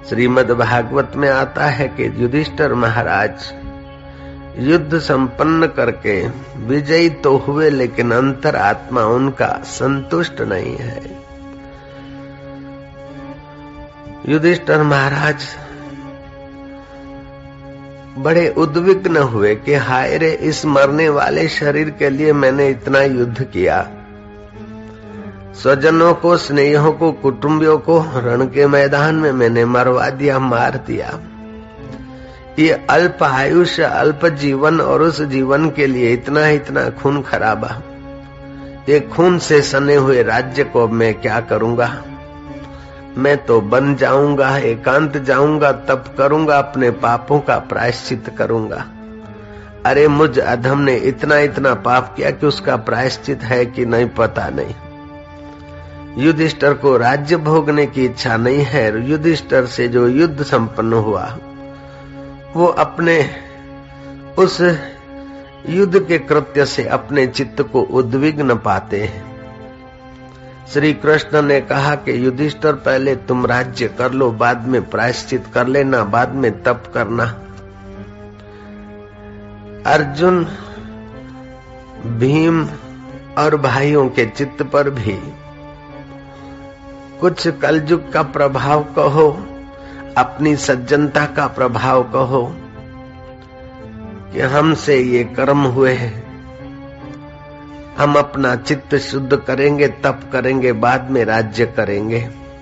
श्रीमद् भागवत में आता है कि युधिष्ठिर महाराज युद्ध संपन्न करके विजयी तो हुए, लेकिन अंतरात्मा उनका संतुष्ट नहीं है। युधिष्ठिर महाराज बड़े उद्विग्न हुए कि हाय रे, इस मरने वाले शरीर के लिए मैंने इतना युद्ध किया, स्वजनों को, स्नेहियों को, कुटुंबियों को रण के मैदान में मैंने मरवा दिया, मार दिया। ये अल्प आयुष्य, अल्प जीवन, और उस जीवन के लिए इतना इतना खून खराबा, ये खून से सने हुए राज्य को मैं क्या करूंगा? मैं तो बन जाऊंगा, एकांत जाऊंगा, तप करूंगा, अपने पापों का प्रायश्चित करूंगा। अरे मुझ अधम ने इतना इतना पाप किया कि उसका प्रायश्चित है कि नहीं पता नहीं। युधिष्ठिर को राज्य भोगने की इच्छा नहीं है। युधिष्ठिर से जो युद्ध संपन्न हुआ, वो अपने उस युद्ध के कृत्य से अपने चित्त को उद्विग्न पाते हैं। श्री कृष्ण ने कहा कि युधिष्ठिर, पहले तुम राज्य कर लो, बाद में प्रायश्चित कर लेना, बाद में तप करना। अर्जुन, भीम और भाइयों के चित्त पर भी कुछ कलयुग का प्रभाव कहो, अपनी सज्जनता का प्रभाव कहो कि हमसे ये कर्म हुए हैं, हम अपना चित्त शुद्ध करेंगे, तप करेंगे, बाद में राज्य करेंगे।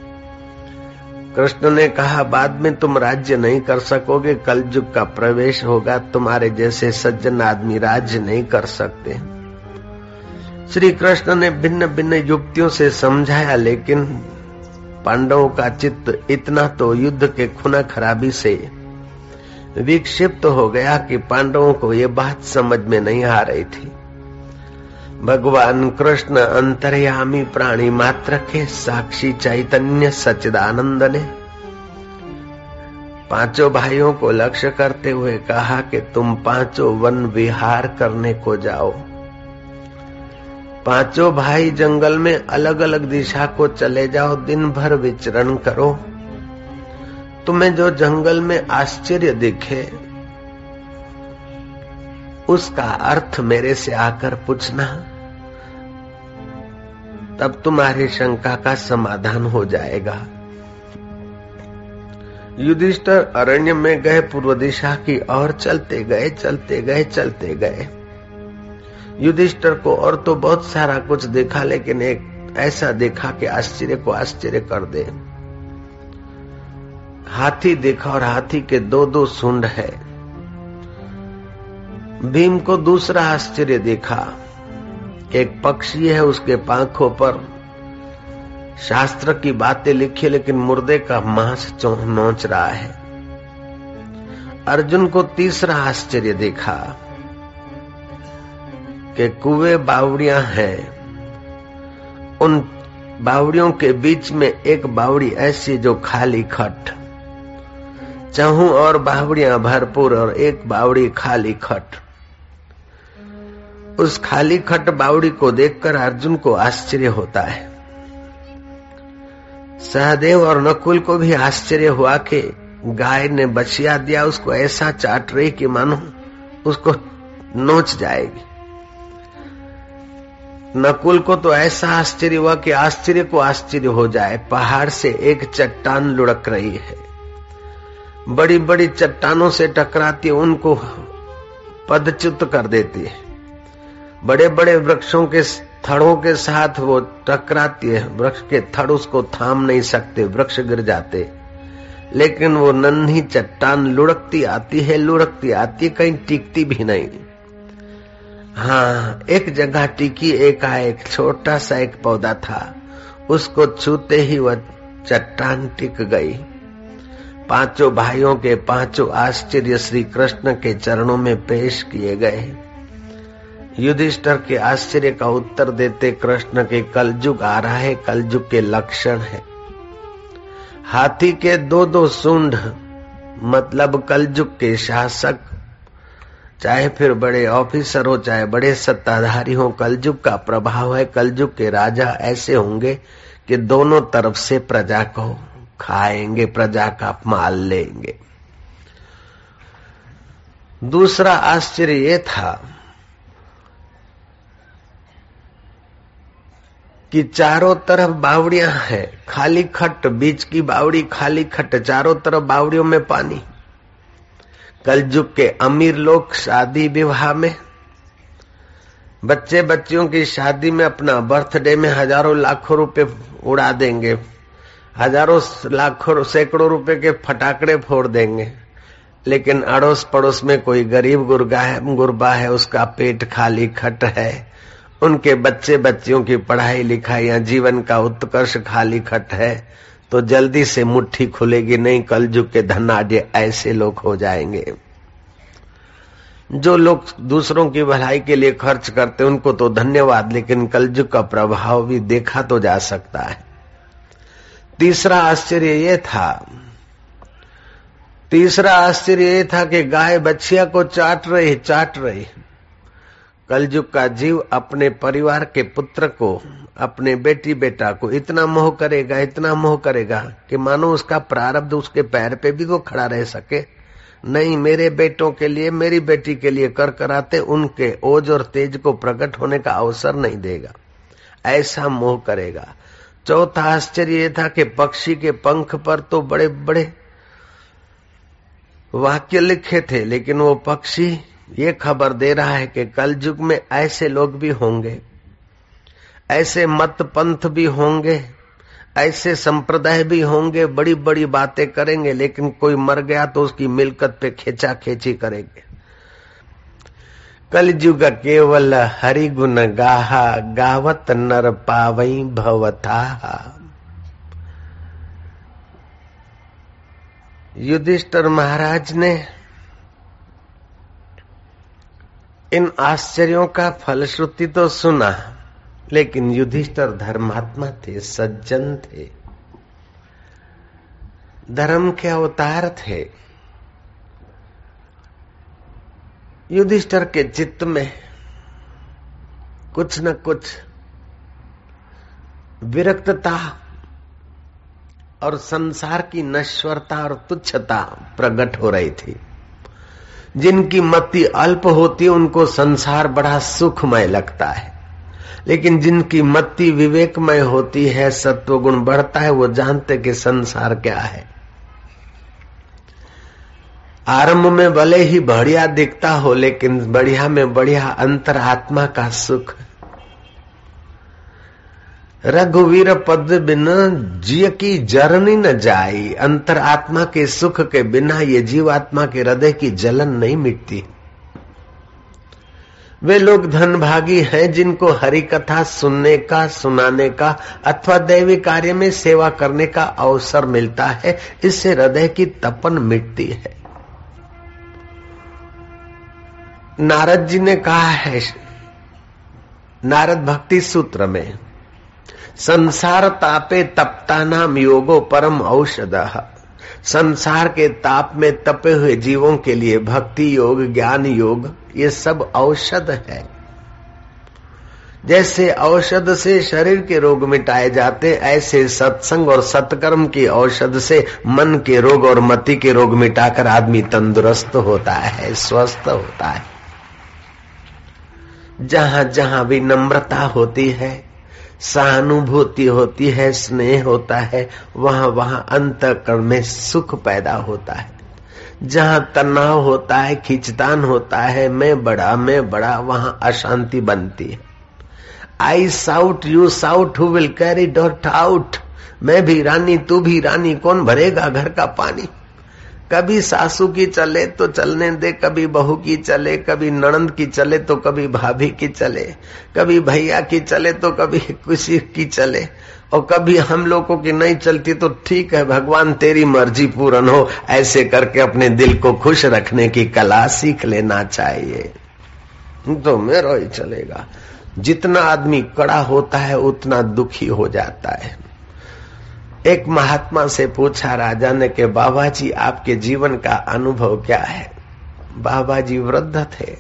कृष्ण ने कहा, बाद में तुम राज्य नहीं कर सकोगे, कलयुग का प्रवेश होगा, तुम्हारे जैसे सज्जन आदमी राज्य नहीं कर सकते। श्री कृष्ण ने भिन्न भिन्न युक्तियों से समझाया, लेकिन पांडवों का चित्त इतना तो युद्ध के खून खराबी से विक्षिप्त हो गया कि पांडवों को ये बात समझ में नहीं आ रही थी। भगवान कृष्ण अंतर्यामी प्राणी मात्र के साक्षी चैतन्य सच्चिदानंद ने पांचों भाइयों को लक्ष्य करते हुए कहा कि तुम पांचों वन विहार करने को जाओ। पांचों भाई जंगल में अलग अलग दिशा को चले जाओ, दिन भर विचरण करो। तुम्हें जो जंगल में आश्चर्य दिखे उसका अर्थ मेरे से आकर पूछना, तब तुम्हारी शंका का समाधान हो जाएगा। युधिष्ठिर अरण्य में गए, पूर्व दिशा की ओर चलते गए, चलते गए, चलते गए। युधिष्ठिर को और तो बहुत सारा कुछ देखा, लेकिन एक ऐसा देखा कि आश्चर्य को आश्चर्य कर दे। हाथी देखा और हाथी के दो दो सूंड है। भीम को दूसरा आश्चर्य देखा, एक पक्षी है, उसके पंखों पर शास्त्र की बातें लिखी, लेकिन मुर्दे का मांस नोच रहा है। अर्जुन को तीसरा आश्चर्य देखा कि कुएं बावड़ियां हैं, उन बावड़ियों के बीच में एक बावड़ी ऐसी जो खाली खट, चहु और बावड़ियां भरपूर और एक बावड़ी खाली खट। उस खाली खट बावड़ी को देखकर अर्जुन को आश्चर्य होता है। सहदेव और नकुल को भी आश्चर्य हुआ कि गाय ने बछिया दिया, उसको ऐसा चाट रही कि मानो उसको नोच जाएगी। नकुल को तो ऐसा आश्चर्य हुआ कि आश्चर्य को आश्चर्य हो जाए। पहाड़ से एक चट्टान लुढ़क रही है, बड़ी बड़ी चट्टानों से टकराती है, उनको पदच्युत कर देती है। बड़े बड़े वृक्षों के थड़ों के साथ वो टकराती है, वृक्ष के थड़ उसको थाम नहीं सकते, वृक्ष गिर जाते। लेकिन वो नन्ही चट्टान लुढ़कती आती है, लुढ़कती आती है, कहीं टिकती भी नहीं। हाँ, एक जगह टिकी, एक छोटा सा एक पौधा था, उसको छूते ही वह चट्टान टिक गई। पांचों भाइयों के पांचों आश्चर्य श्री कृष्ण के चरणों में पेश किए गए। युधिष्ठिर के आश्चर्य का उत्तर देते कृष्ण के कलयुग आ रहा है, कलयुग के लक्षण है। हाथी के दो दो सूंड, मतलब कलयुग के शासक, चाहे फिर बड़े ऑफिसर हो, चाहे बड़े सत्ताधारी हो, कलयुग का प्रभाव है। कलयुग के राजा ऐसे होंगे कि दोनों तरफ से प्रजा को खाएंगे, प्रजा का माल लेंगे। दूसरा आश्चर्य ये था कि चारों तरफ बावड़ियां हैं, खाली खट, बीच की बावड़ी खाली खट, चारों तरफ बावड़ियों में पानी। कलयुग के अमीर लोग शादी विवाह में, बच्चे बच्चियों की शादी में अपना बर्थडे में हजारों लाखों रुपए उड़ा देंगे, हजारों लाखों सैकड़ों रुपए के फटाकड़े फोड़ देंगे, लेकिन अड़ोस पड़ोस में कोई गरीब गुरबा है, उसका पेट खाली खट है, उनके बच्चे बच्चियों की पढ़ाई लिखाई या जीवन का उत्कर्ष खाली खट है, तो जल्दी से मुट्ठी खुलेगी नहीं। कलयुग के धनाढ्य ऐसे लोग हो जाएंगे। जो लोग दूसरों की भलाई के लिए खर्च करते उनको तो धन्यवाद, लेकिन कलयुग का प्रभाव भी देखा तो जा सकता है। तीसरा आश्चर्य ये था कि गाय बछिया को चाट रही। कलयुग का जीव अपने परिवार के पुत्र को, अपने बेटी बेटा को इतना मोह करेगा कि मानो उसका प्रारब्ध उसके पैर पे भी वो खड़ा रह सके। नहीं, मेरे बेटों के लिए, मेरी बेटी के लिए कर कराते उनके ओज और तेज को प्रकट होने का अवसर नहीं देगा, ऐसा मोह करेगा। चौथा आश्चर्य यह था कि पक्षी के पंख पर तो बड़े बड़े वाक्य लिखे थे, लेकिन वो पक्षी ये खबर दे रहा है कि कलयुग में ऐसे लोग भी होंगे, ऐसे मत पंथ भी होंगे, ऐसे संप्रदाय भी होंगे, बड़ी बड़ी बातें करेंगे, लेकिन कोई मर गया तो उसकी मिल्कत पे खींचा खींची करेंगे। कलयुग केवल हरि गुण गाहा, गावत नर पावई भवथा। युधिष्ठिर महाराज ने इन आश्चर्यों का फलश्रुति तो सुना, लेकिन युधिष्ठिर धर्मात्मा थे, सज्जन थे, धर्म के अवतार थे। युधिष्ठिर के चित्त में कुछ न कुछ विरक्तता और संसार की नश्वरता और तुच्छता प्रकट हो रही थी। जिनकी मति अल्प होती है उनको संसार बड़ा सुखमय लगता है, लेकिन जिनकी मति विवेकमय होती है, सत्वगुण बढ़ता है, वो जानते कि संसार क्या है। आरंभ में भले ही बढ़िया दिखता हो, लेकिन बढ़िया में बढ़िया अंतरात्मा का सुख। रघुवीर पद बिना जिय की जरनी न जाई। अंतरात्मा के सुख के बिना ये जीवात्मा के हृदय की जलन नहीं मिटती। वे लोग धनभागी हैं जिनको हरि कथा सुनने का, सुनाने का अथवा दैवी कार्य में सेवा करने का अवसर मिलता है। इससे हृदय की तपन मिटती है। नारद जी ने कहा है नारद भक्ति सूत्र में, संसार तापे तप्ता नाम योगो परम औषधः। संसार के ताप में तपे हुए जीवों के लिए भक्ति योग, ज्ञान योग, ये सब औषध है। जैसे औषध से शरीर के रोग मिटाए जाते, ऐसे सत्संग और सत्कर्म की औषध से मन के रोग और मति के रोग मिटाकर आदमी तंदुरुस्त होता है, स्वस्थ होता है। जहां जहां भी नम्रता होती है, सहानुभूति होती है, स्नेह होता है, वहां वहां अंतःकरण में सुख पैदा होता है। जहां तनाव होता है, खींचतान होता है, मैं बड़ा, वहां अशांति बनती है। I sought you sought, who will carry that out. मैं भी रानी तू भी रानी, कौन भरेगा घर का पानी। कभी सासू की चले तो चलने दे, कभी बहू की चले, कभी ननंद की चले तो कभी भाभी की चले, कभी भैया की चले तो कभी किसी की चले, और कभी हम लोगों की नहीं चलती तो ठीक है, भगवान तेरी मर्जी पूर्ण हो। ऐसे करके अपने दिल को खुश रखने की कला सीख लेना चाहिए, तो मेरा ही चलेगा। जितना आदमी कड़ा होता है उतना दुखी हो जाता है। एक महात्मा से पूछा राजा ने कि बाबा जी आपके जीवन का अनुभव क्या है। बाबा जी वृद्ध थे,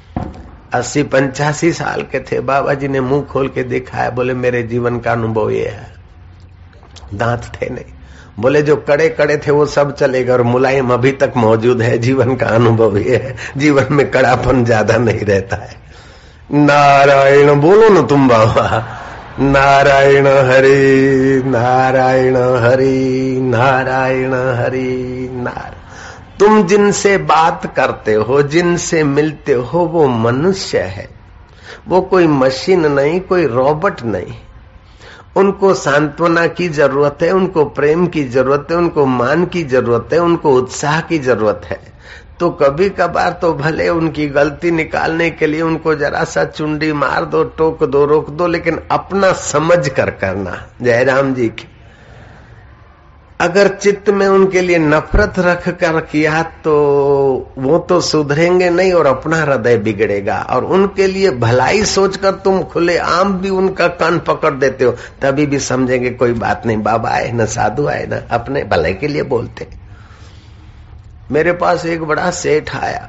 80-85 साल के थे। बाबा जी ने मुंह खोल के दिखाया, बोले मेरे जीवन का अनुभव ये है। दांत थे नहीं, बोले जो कड़े कड़े थे वो सब चले गए और मुलायम अभी तक मौजूद है। जीवन का अनुभव ये है, जीवन में कड़ापन ज्यादा नहीं रहता है। नारायण बोलो ना तुम बाबा, नारायण हरि नारायण हरि नारायण हरि नारायण। तुम जिनसे बात करते हो, जिनसे मिलते हो, वो मनुष्य है, वो कोई मशीन नहीं, कोई रोबोट नहीं। उनको सांत्वना की जरूरत है, उनको प्रेम की जरूरत है, उनको मान की जरूरत है, उनको उत्साह की जरूरत है। तो कभी कभार तो भले उनकी गलती निकालने के लिए उनको जरा सा चुंडी मार दो, टोक दो, रोक दो, लेकिन अपना समझ कर करना। जयराम जी की अगर चित्त में उनके लिए नफरत रख कर किया तो वो तो सुधरेंगे नहीं और अपना हृदय बिगड़ेगा। और उनके लिए भलाई सोचकर तुम खुले आम भी उनका कान पकड़ देते हो, तभी भी समझेंगे कोई बात नहीं, बाबा आए न साधु आए न, अपने भले के लिए बोलते। मेरे पास एक बड़ा सेठ आया,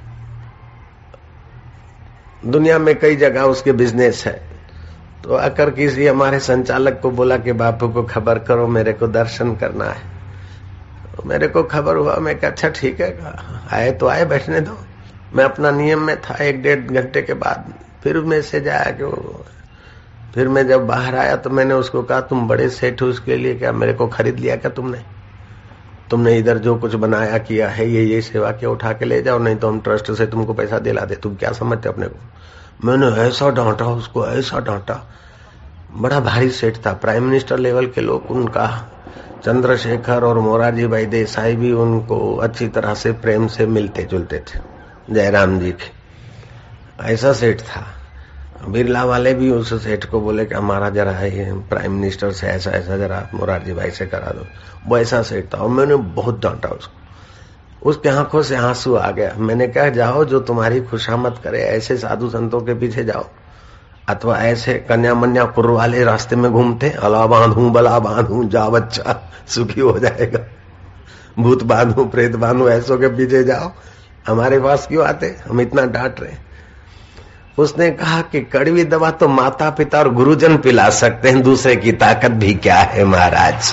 दुनिया में कई जगह उसके बिजनेस है। तो आकर किसी हमारे संचालक को बोला कि बापू को खबर करो, मेरे को दर्शन करना है। तो मेरे को खबर हुआ, मैं कहा अच्छा ठीक है, आए तो आए, बैठने दो। मैं अपना नियम में था। 1-1.5 घंटे के बाद फिर मैसेज आया कि फिर मैं जब बाहर आया तो मैंने उसको कहा तुम बड़े सेठ हो, उसके लिए क्या मेरे को खरीद लिया क्या तुमने इधर जो कुछ बनाया किया है, ये सेवा के उठा के ले जाओ, नहीं तो हम ट्रस्ट से तुमको पैसा दिला दे। तुम क्या समझते अपने को। मैंने ऐसा डांटा उसको, ऐसा डांटा। बड़ा भारी सेठ था, प्राइम मिनिस्टर लेवल के लोग उनका, चंद्रशेखर और मोरारजी भाई देसाई भी उनको अच्छी तरह से प्रेम से मिलते जुलते थे, जयराम जी के। ऐसा सेठ था। बिरला वाले भी उस सेठ को बोले कि हमारा जरा है प्राइम मिनिस्टर से ऐसा ऐसा जरा मोरारजी भाई से करा दो। वो ऐसा सेठ था और मैंने बहुत डांटा उसको। उसके आंखों से आंसू आ गया। मैंने कहा जाओ, जो तुम्हारी खुशामद करे ऐसे साधु संतों के पीछे जाओ, अथवा ऐसे कन्या मन्या कुर्र वाले रास्ते में घूमते, अला बांधू बला बांधू जा बच्चा सुखी हो जाएगा, भूत बांधू प्रेत बांधू, ऐसों के पीछे जाओ, हमारे पास क्यों आते, हम इतना डांट रहे। उसने कहा कि कड़वी दवा तो माता पिता और गुरुजन पिला सकते हैं, दूसरे की ताकत भी क्या है महाराज।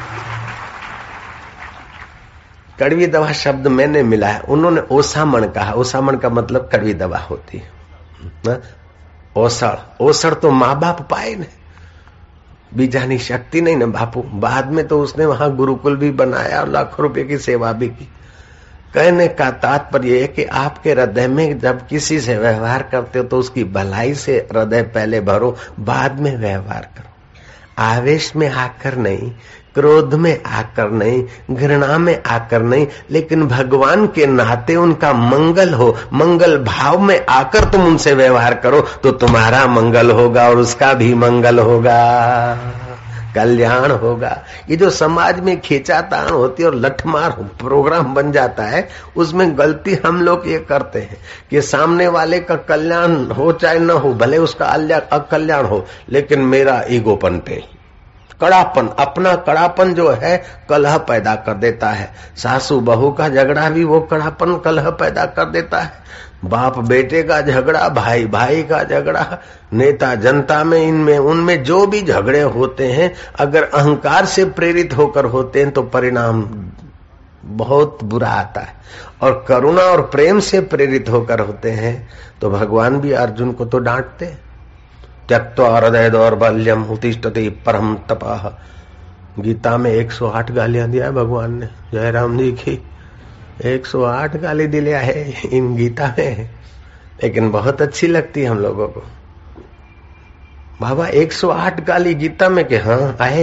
कड़वी दवा शब्द मैंने मिला है, उन्होंने ओसामण कहा। ओसामण का मतलब कड़वी दवा होती है। ओसड़ तो माँ बाप पाए न, बीजानी शक्ति नहीं न बापू। बाद में तो उसने वहां गुरुकुल भी बनाया और लाखों रुपए की सेवा भी की। कहने का तात्पर्य है कि आपके हृदय में जब किसी से व्यवहार करते हो तो उसकी भलाई से हृदय पहले भरो, बाद में व्यवहार करो। आवेश में आकर नहीं, क्रोध में आकर नहीं, घृणा में आकर नहीं, लेकिन भगवान के नाते उनका मंगल हो, मंगल भाव में आकर तुम उनसे व्यवहार करो तो तुम्हारा मंगल होगा और उसका भी मंगल होगा, कल्याण होगा। ये जो समाज में खींचातान होती है और लठमार प्रोग्राम बन जाता है, उसमें गलती हम लोग ये करते हैं कि सामने वाले का कल्याण हो चाहे न हो, भले उसका अकल्याण हो, लेकिन मेरा ईगोपन पे कड़ापन, अपना कड़ापन जो है कलह पैदा कर देता है। सासू बहू का झगड़ा भी वो कड़ापन कलह पैदा कर देता है। बाप बेटे का झगड़ा, भाई भाई का झगड़ा, नेता जनता में, इनमें उनमें जो भी झगड़े होते हैं, अगर अहंकार से प्रेरित होकर होते हैं तो परिणाम बहुत बुरा आता है। और करुणा और प्रेम से प्रेरित होकर होते हैं तो भगवान भी अर्जुन को तो डांटते, त्यक्त्वा हृदय दौर्बल्यम उत्तिष्ठति परम तपः। गीता में 108 गालियां दिया है भगवान ने, जयराम जी की 108 गाली दिया है इन गीता में, लेकिन बहुत अच्छी लगती है हम लोगों को। बाबा 108 गाली गीता में के हाँ आए।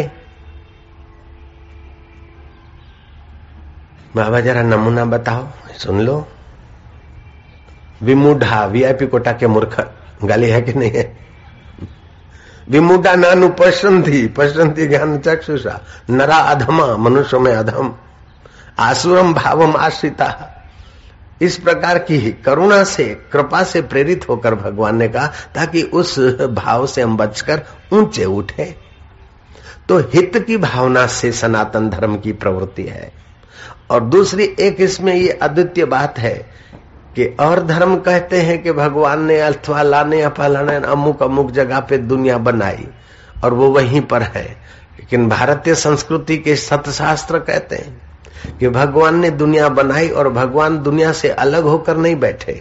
बाबा जरा नमूना बताओ, सुन लो। विमूढ़ा, वीआईपी कोटा के मूर्ख, गाली है कि नहीं है। विमूढ़ा नानु पश्यन्ति ज्ञान चक्षुषा, नरा अधमा, मनुष्य में अधम, आसुरम भावम आश्रिता। इस प्रकार की करुणा से, कृपा से प्रेरित होकर भगवान ने कहा, ताकि उस भाव से हम बचकर ऊंचे उठे। तो हित की भावना से सनातन धर्म की प्रवृत्ति है। और दूसरी एक इसमें ये अद्वितीय बात है कि और धर्म कहते हैं कि भगवान ने अथवा लाने या फलाने अमुक अमुक जगह पे दुनिया बनाई और वो वहीं पर है, लेकिन भारतीय संस्कृति के सतशास्त्र कहते हैं कि भगवान ने दुनिया बनाई और भगवान दुनिया से अलग होकर नहीं बैठे।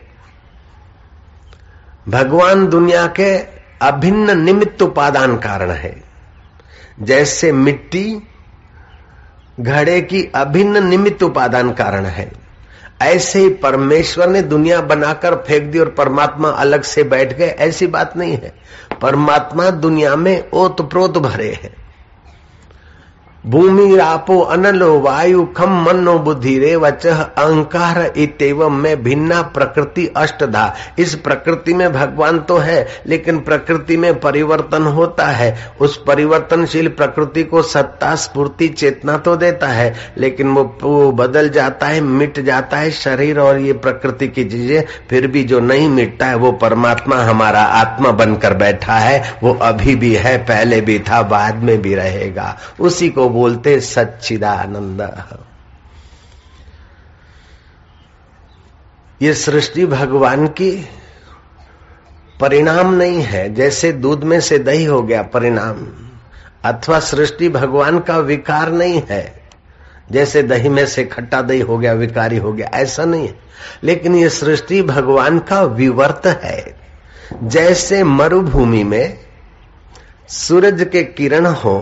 भगवान दुनिया के अभिन्न निमित्त उपादान कारण है। जैसे मिट्टी घड़े की अभिन्न निमित्त उपादान कारण है, ऐसे ही परमेश्वर ने दुनिया बनाकर फेंक दी और परमात्मा अलग से बैठ गए, ऐसी बात नहीं है। परमात्मा दुनिया में ओतप्रोत भरे हैं। भूमि रापो अनलो वायु खम मनो बुद्धि रे वचः अहंकार इत्येवं में भिन्ना प्रकृति अष्टधा। इस प्रकृति में भगवान तो है, लेकिन प्रकृति में परिवर्तन होता है। उस परिवर्तनशील प्रकृति को सत्ता स्फूर्ति चेतना तो देता है, लेकिन वो बदल जाता है, मिट जाता है शरीर और ये प्रकृति की चीजें। फिर भी जो नहीं मिटता है वो परमात्मा हमारा आत्मा बनकर बैठा है। वो अभी भी है, पहले भी था, बाद में भी रहेगा। उसी को बोलते सच्चिदानंद। ये सृष्टि भगवान की परिणाम नहीं है। जैसे दूध में से दही हो गया परिणाम, अथवा सृष्टि भगवान का विकार नहीं है। जैसे दही में से खट्टा दही हो गया विकारी हो गया, ऐसा नहीं है। लेकिन ये सृष्टि भगवान का विवर्त है। जैसे मरुभूमि में सूरज के किरण हो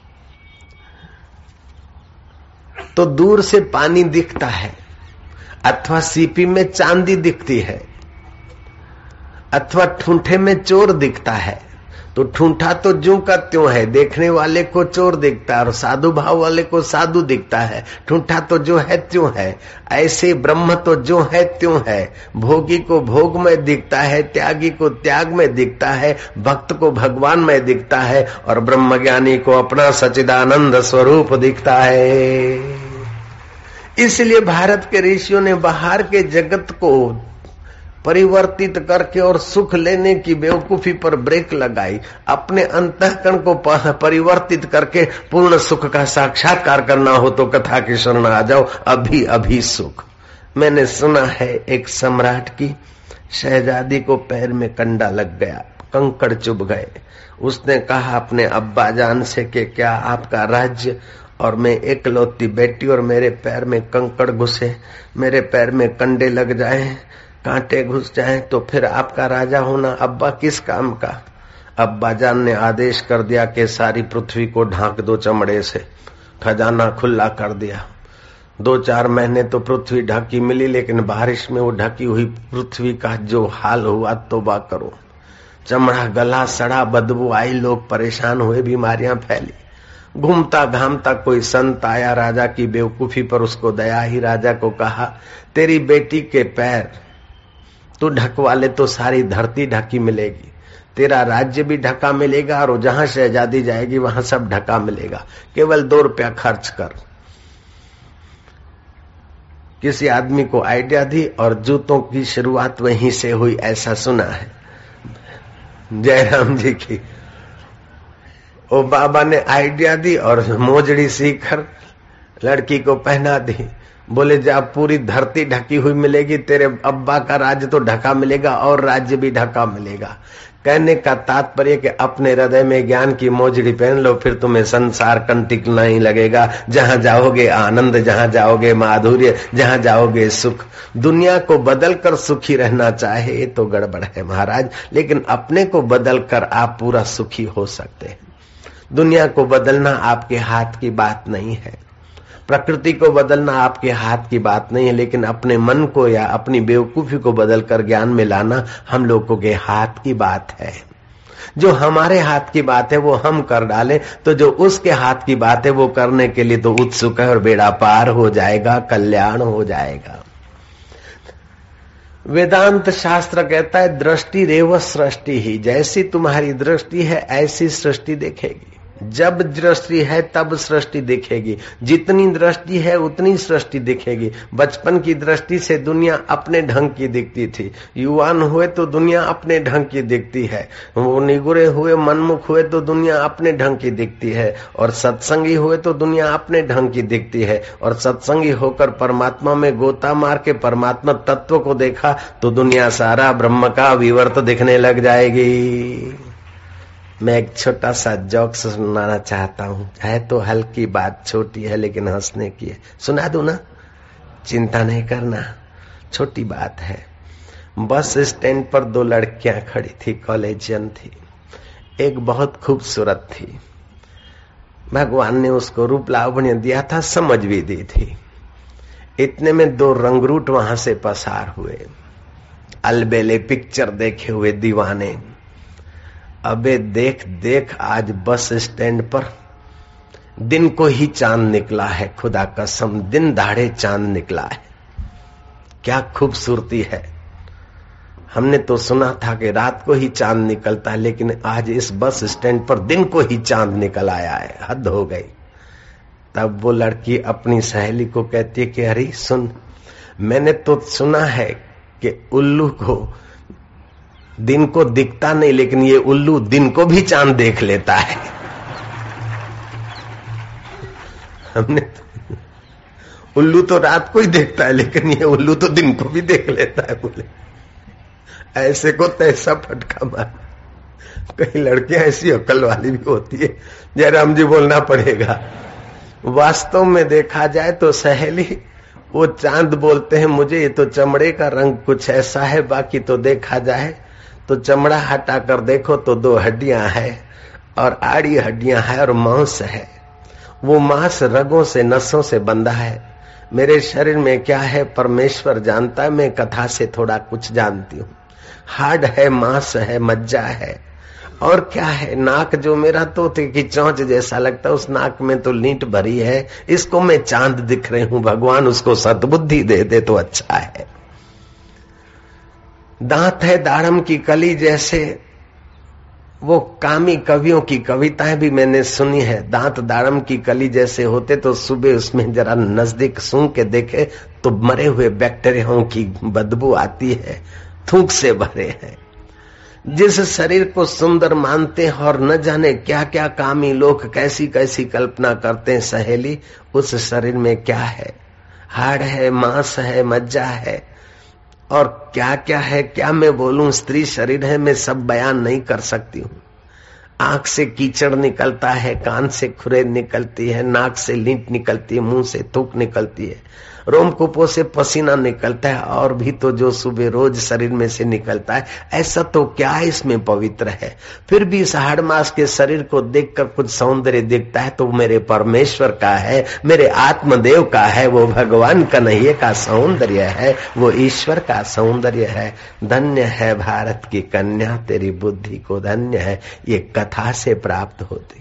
तो दूर से पानी दिखता है, अथवा सीपी में चांदी दिखती है, अथवा ठूंठे में चोर दिखता है। तो ठूंठा तो ज्यों का त्यों है, देखने वाले को चोर दिखता है और साधु भाव वाले को साधु दिखता है। ठूंठा तो जो है त्यों है। ऐसे ब्रह्म तो जो है त्यों है। भोगी को भोग में दिखता है, त्यागी को त्याग में दिखता है, भक्त को भगवान में दिखता है और ब्रह्मज्ञानी को अपना सच्चिदानंद स्वरूप दिखता है। इसलिए भारत के ऋषियों ने बाहर के जगत को परिवर्तित करके और सुख लेने की बेवकूफी पर ब्रेक लगाई। अपने अंतःकरण को परिवर्तित करके पूर्ण सुख का साक्षात्कार करना हो तो कथा की शरण आ जाओ, अभी अभी सुख। मैंने सुना है एक सम्राट की शहजादी को पैर में कंडा लग गया, कंकड़ चुभ गए। उसने कहा अपने अब्बा जान से कि क्या आपका राज्य और मैं एकलौती बेटी और मेरे पैर में कंकड़ घुसे, मेरे पैर में कंडे लग जाएं, कांटे घुस जाएं तो फिर आपका राजा होना अब्बा किस काम का। अब्बा जान ने आदेश कर दिया कि सारी पृथ्वी को ढांक दो चमड़े से, खजाना खुला कर दिया। 2-4 महीने तो पृथ्वी ढकी मिली, लेकिन बारिश में वो ढकी हुई पृथ्वी का जो हाल हुआ तौबा करो। चमड़ा गला सड़ा, बदबू आई, लोग परेशान हुए, बीमारियां फैली। घूमता घामता कोई संत आया, राजा की बेवकूफी पर उसको दया ही। राजा को कहा तेरी बेटी के पैर तू ढकवा ले तो सारी धरती ढकी मिलेगी, तेरा राज्य भी ढका मिलेगा और जहां शहजादी जाएगी वहां सब ढका मिलेगा, केवल 2 रुपया खर्च कर। किसी आदमी को आइडिया दी और जूतों की शुरुआत वहीं से हुई, ऐसा सुना है जयराम जी की। वो बाबा ने आइडिया दी और मोजड़ी सीखकर लड़की को पहना दी। बोले जब पूरी धरती ढकी हुई मिलेगी, तेरे अब्बा का राज्य तो ढका मिलेगा और राज्य भी ढका मिलेगा। कहने का तात्पर्य कि अपने हृदय में ज्ञान की मोजड़ी पहन लो, फिर तुम्हें संसार कंटिक नहीं लगेगा। जहां जाओगे आनंद, जहां जाओगे माधुर्य, जहां जाओगे सुख। दुनिया को बदल कर सुखी रहना चाहे तो गड़बड़ है महाराज, लेकिन अपने को बदल कर आप पूरा सुखी हो सकते हैं। दुनिया को बदलना आपके हाथ की बात नहीं है, प्रकृति को बदलना आपके हाथ की बात नहीं है, लेकिन अपने मन को या अपनी बेवकूफी को बदलकर ज्ञान में लाना हम लोगों के हाथ की बात है। जो हमारे हाथ की बात है वो हम कर डालें, तो जो उसके हाथ की बात है वो करने के लिए तो उत्सुक है और बेड़ा पार हो जाएगा, कल्याण हो जाएगा। वेदांत शास्त्र कहता है दृष्टि रेव सृष्टि ही। जैसी तुम्हारी दृष्टि है ऐसी सृष्टि दिखेगी। जब दृष्टि है तब सृष्टि दिखेगी, जितनी दृष्टि है उतनी सृष्टि दिखेगी। बचपन की दृष्टि से दुनिया अपने ढंग की दिखती थी, युवान हुए तो दुनिया अपने ढंग की दिखती है, वो निगुरे हुए मनमुख हुए तो दुनिया अपने ढंग की दिखती है, और सत्संगी हुए तो दुनिया अपने ढंग की दिखती है। और सत्संगी होकर परमात्मा में गोता मार के परमात्मा तत्व को देखा तो दुनिया सारा ब्रह्म का विवर्त दिखने लग जाएगी। मैं एक छोटा सा जोक सुनाना चाहता हूँ। है तो हल्की बात, छोटी है लेकिन हंसने की है। सुना दूं ना? चिंता नहीं करना, छोटी बात है। बस स्टैंड पर दो लड़कियां खड़ी थी, कॉलेजियन थी। एक बहुत खूबसूरत थी, भगवान ने उसको रूप लावण्य दिया था, समझ भी दी थी। इतने में दो रंगरूट वहां से पसार हुए, अलबेले पिक्चर देखे हुए दीवाने। अबे देख देख, आज बस स्टैंड पर दिन को ही चांद निकला है। खुदा कसम, दिन दहाड़े चांद निकला है। क्या खूबसूरती है। हमने तो सुना था कि रात को ही चांद निकलता है, लेकिन आज इस बस स्टैंड पर दिन को ही चांद निकल आया है। हद हो गई। तब वो लड़की अपनी सहेली को कहती है कि अरे सुन, मैंने तो सुना है कि उल्लू को दिन को दिखता नहीं, लेकिन ये उल्लू दिन को भी चांद देख लेता है। हमने तो, उल्लू तो रात को ही देखता है, लेकिन ये उल्लू तो दिन को भी देख लेता है। बोले ऐसे को तैसा फटका मार। कई लड़कियां ऐसी अक्ल वाली भी होती है, जयराम जी बोलना पड़ेगा। वास्तव में देखा जाए तो सहेली, वो चांद बोलते हैं मुझे ये तो चमड़े का रंग कुछ ऐसा है, बाकी तो देखा जाए तो चमड़ा हटा कर देखो तो दो हड्डियां हैं और आड़ी हड्डियां हैं और मांस है। वो मांस रगों से नसों से बंधा है। मेरे शरीर में क्या है परमेश्वर जानता है, मैं कथा से थोड़ा कुछ जानती हूँ। हाड है, मांस है, मज्जा है, और क्या है। नाक जो मेरा तोते की चोंच जैसा लगता है, उस नाक में तो लींट भरी है। इसको मैं चांद दिख रही हूँ, भगवान उसको सद्बुद्धि दे दे तो अच्छा है। दांत है दाड़म की कली जैसे। वो कामी कवियों की कविताएं भी मैंने सुनी है। दांत दाड़म की कली जैसे होते तो सुबह उसमें जरा नजदीक सूंघ के देखे तो मरे हुए बैक्टीरियाओं की बदबू आती है, थूक से भरे हैं। जिस शरीर को सुंदर मानते हैं और न जाने क्या क्या कामी लोग कैसी कैसी कल्पना करते हैं सहेली, उस शरीर में क्या है। हाड़ है, मांस है, मज्जा है, और क्या क्या है क्या मैं बोलूं। स्त्री शरीर है, मैं सब बयान नहीं कर सकती हूँ। आंख से कीचड़ निकलता है, कान से खुरेद निकलती है, नाक से लींट निकलती है, मुंह से थूक निकलती है, रोमकूपों से पसीना निकलता है, और भी तो जो सुबह रोज शरीर में से निकलता है। ऐसा तो क्या इसमें पवित्र है। फिर भी इस हाड़ मास के शरीर को देखकर कुछ सौंदर्य दिखता है तो मेरे परमेश्वर का है, मेरे आत्मदेव का है, वो भगवान कन्हैया का सौंदर्य है, वो ईश्वर का सौंदर्य है। धन्य है भारत की कन्या, तेरी बुद्धि को धन्य है। ये कथा से प्राप्त होती।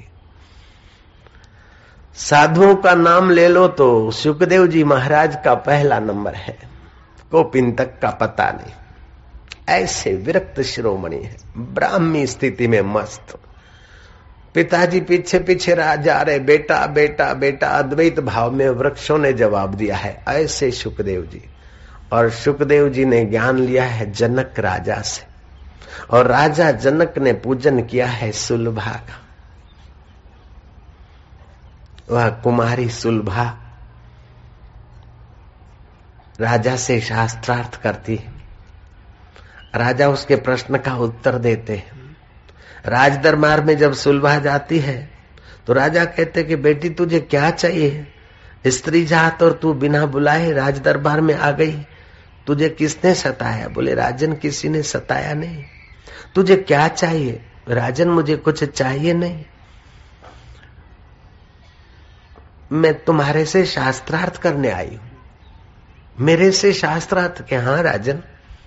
साधुओं का नाम ले लो तो सुखदेव जी महाराज का पहला नंबर है, कोपिन तक का पता नहीं। ऐसे विरक्त शिरोमणि है, ब्राह्मी स्थिति में मस्त। पिताजी पीछे पीछे जा रहे, बेटा बेटा बेटा, अद्वैत भाव में वृक्षों ने जवाब दिया है। ऐसे सुखदेव जी। और सुखदेव जी ने ज्ञान लिया है जनक राजा से, और राजा जनक ने पूजन किया है सुलभा का। वह कुमारी सुलभा राजा से शास्त्रार्थ करती है, राजा उसके प्रश्न का उत्तर देते हैं। राज दरबार में जब सुलभा जाती है तो राजा कहते कि बेटी तुझे क्या चाहिए, स्त्री जात और तू बिना बुलाए राज दरबार में आ गई, तुझे किसने सताया। बोले राजन किसी ने सताया नहीं। तुझे क्या चाहिए। राजन मुझे कुछ चाहिए नहीं, मैं तुम्हारे से शास्त्रार्थ करने आई हूं। मेरे से शास्त्रार्थ के? हाँ राजन,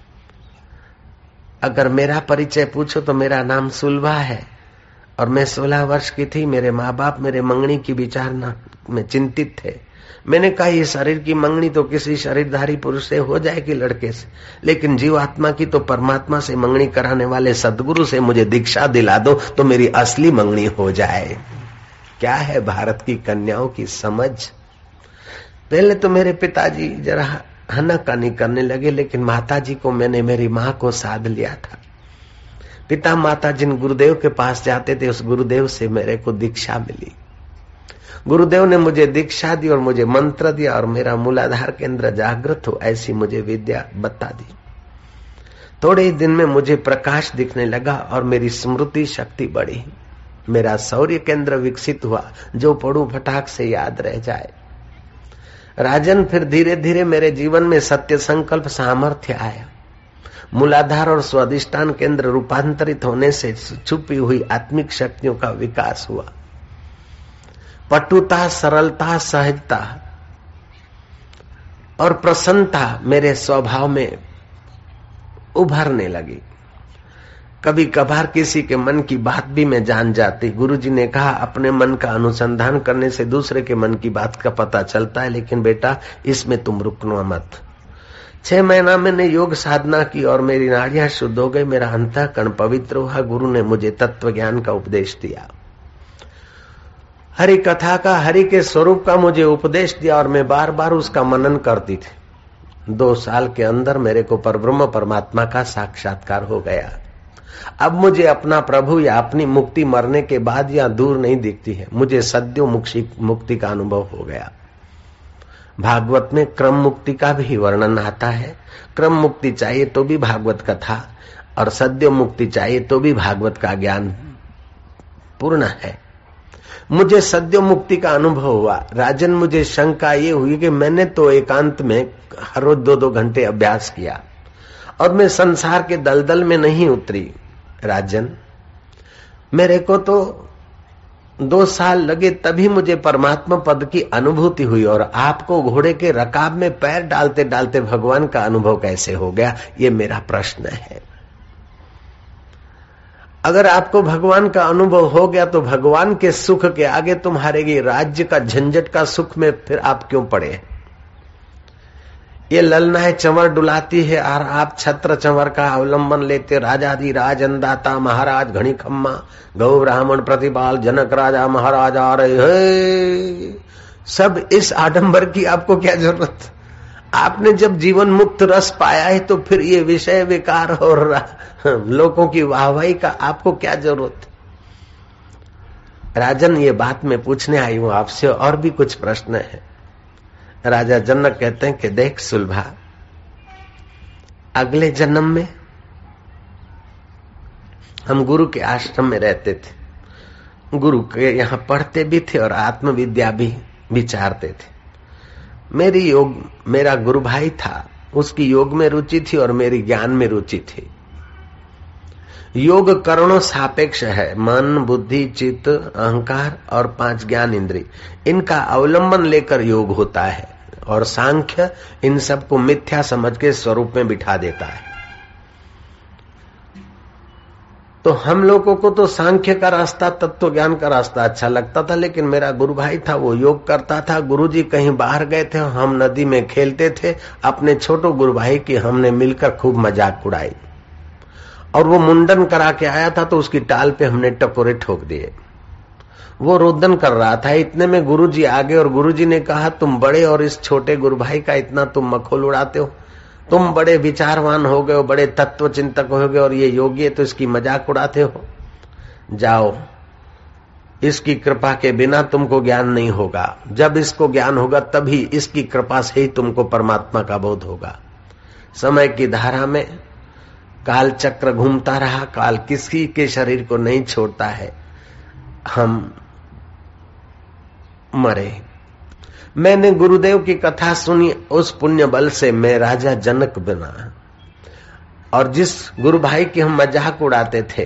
अगर मेरा परिचय पूछो तो मेरा नाम सुलभा है और मैं 16 वर्ष की थी। मेरे माँ बाप मेरे मंगनी की विचारना में चिंतित थे। मैंने कहा ये शरीर की मंगनी तो किसी शरीरधारी पुरुष से हो जाएगी, लड़के से, लेकिन जीवात्मा की तो परमात्मा से मंगनी कराने वाले सदगुरु से मुझे दीक्षा दिला दो तो मेरी असली मंगनी हो जाए। क्या है भारत की कन्याओं की समझ। पहले तो मेरे पिताजी जरा हनाकानी करने लगे, लेकिन माताजी को मैंने मेरी माँ को साध लिया था। पिता माता जिन गुरुदेव के पास जाते थे उस गुरुदेव से मेरे को दीक्षा मिली। गुरुदेव ने मुझे दीक्षा दी और मुझे मंत्र दिया और मेरा मूलाधार केंद्र जागृत हो ऐसी मुझे विद्या बता दी। थोड़े ही दिन में मुझे प्रकाश दिखने लगा और मेरी स्मृति शक्ति बढ़ी। मेरा शौर्य केंद्र विकसित हुआ, जो पढ़ूं फटाक से याद रह जाए। राजन, फिर धीरे धीरे मेरे जीवन में सत्य संकल्प सामर्थ्य आया। मूलाधार और स्वादिष्टान केंद्र रूपांतरित होने से छुपी हुई आत्मिक शक्तियों का विकास हुआ। पटुता, सरलता, सहजता और प्रसन्नता मेरे स्वभाव में उभरने लगी। कभी कभार किसी के मन की बात भी मैं जान जाती। गुरुजी ने कहा, अपने मन का अनुसंधान करने से दूसरे के मन की बात का पता चलता है, लेकिन बेटा इसमें तुम रुकना मत। 6 महीना मैंने योग साधना की और मेरी नाड़ियां शुद्ध हो गई, मेरा अंतःकरण पवित्र हुआ। गुरु ने मुझे तत्व ज्ञान का उपदेश दिया, हरि कथा का, हरि के स्वरूप का मुझे उपदेश दिया और मैं बार बार उसका मनन करती थी। 2 साल के अंदर मेरे को परब्रह्म परमात्मा का साक्षात्कार हो गया। अब मुझे अपना प्रभु या अपनी मुक्ति मरने के बाद या दूर नहीं दिखती है। मुझे सद्यो मुक्ति का अनुभव हो गया। भागवत में क्रम मुक्ति का भी वर्णन आता है। क्रम मुक्ति चाहिए तो भी भागवत कथा, और सद्यो मुक्ति चाहिए तो भी भागवत का ज्ञान पूर्ण है। मुझे सद्यो मुक्ति का अनुभव हुआ। राजन, मुझे शंका ये हुई कि मैंने तो एकांत में हर रोज 2-2 घंटे अभ्यास किया और मैं संसार के दलदल में नहीं उतरी। राजन, मेरे को तो 2 साल लगे, तभी मुझे परमात्मा पद की अनुभूति हुई। और आपको घोड़े के रकाब में पैर डालते डालते भगवान का अनुभव कैसे हो गया, ये मेरा प्रश्न है। अगर आपको भगवान का अनुभव हो गया तो भगवान के सुख के आगे तुम्हारे ये राज्य का झंझट का सुख में फिर आप क्यों पड़े? ये ललनाएं चंवर डुलाती है और आप छत्र चंवर का अवलंबन लेते। राजाधि राज अन्नदाता महाराज घणी खम्मा, गौ ब्राह्मण प्रतिपाल, जनक राजा महाराज आ रहे हैं। सब इस आडंबर की आपको क्या जरूरत? आपने जब जीवन मुक्त रस पाया है तो फिर ये विषय विकार और लोगों की वाहवाही का आपको क्या जरूरत? राजन, ये बात मैं पूछने आई हूं आपसे, और भी कुछ प्रश्न है। राजा जनक कहते हैं कि देख सुलभा, अगले जन्म में हम गुरु के आश्रम में रहते थे, गुरु के यहां पढ़ते भी थे और आत्मविद्या भी विचारते थे। मेरा गुरु भाई था, उसकी योग में रुचि थी और मेरी ज्ञान में रुचि थी। योग करणों सापेक्ष है। मन, बुद्धि, चित्त, अहंकार और 5 ज्ञान इंद्रिय, इनका अवलंबन लेकर योग होता है। और सांख्य इन सबको मिथ्या समझ के स्वरूप में बिठा देता है। तो हम लोगों को तो सांख्य का रास्ता, तत्व ज्ञान का रास्ता अच्छा लगता था, लेकिन मेरा गुरु भाई था, वो योग करता था। गुरुजी कहीं बाहर गए थे, हम नदी में खेलते थे। अपने छोटो गुरु भाई की हमने मिलकर खूब मजाक उड़ाई और वो मुंडन करा के आया था तो उसकी टाल पे हमने टकोरे ठोक दिए। वो रोदन कर रहा था, इतने में गुरुजी आ गए और गुरुजी ने कहा, तुम बड़े और इस छोटे गुरु भाई का इतना तुम मखौल उड़ाते हो, तुम बड़े विचारवान हो गए हो, बड़े तत्व चिंतक हो गए और ये योगी है तो इसकी मजाक उड़ाते हो। जाओ, इसकी कृपा के बिना तुमको ज्ञान नहीं होगा। जब इसको ज्ञान होगा तभी इसकी कृपा से ही तुमको परमात्मा का बोध होगा। समय की धारा में काल चक्र घूमता रहा, काल किसी के शरीर को नहीं छोड़ता है। हम मरे। मैंने गुरुदेव की कथा सुनी, उस पुण्य बल से मैं राजा जनक बना। और जिस गुरु भाई की हम मजाक उड़ाते थे,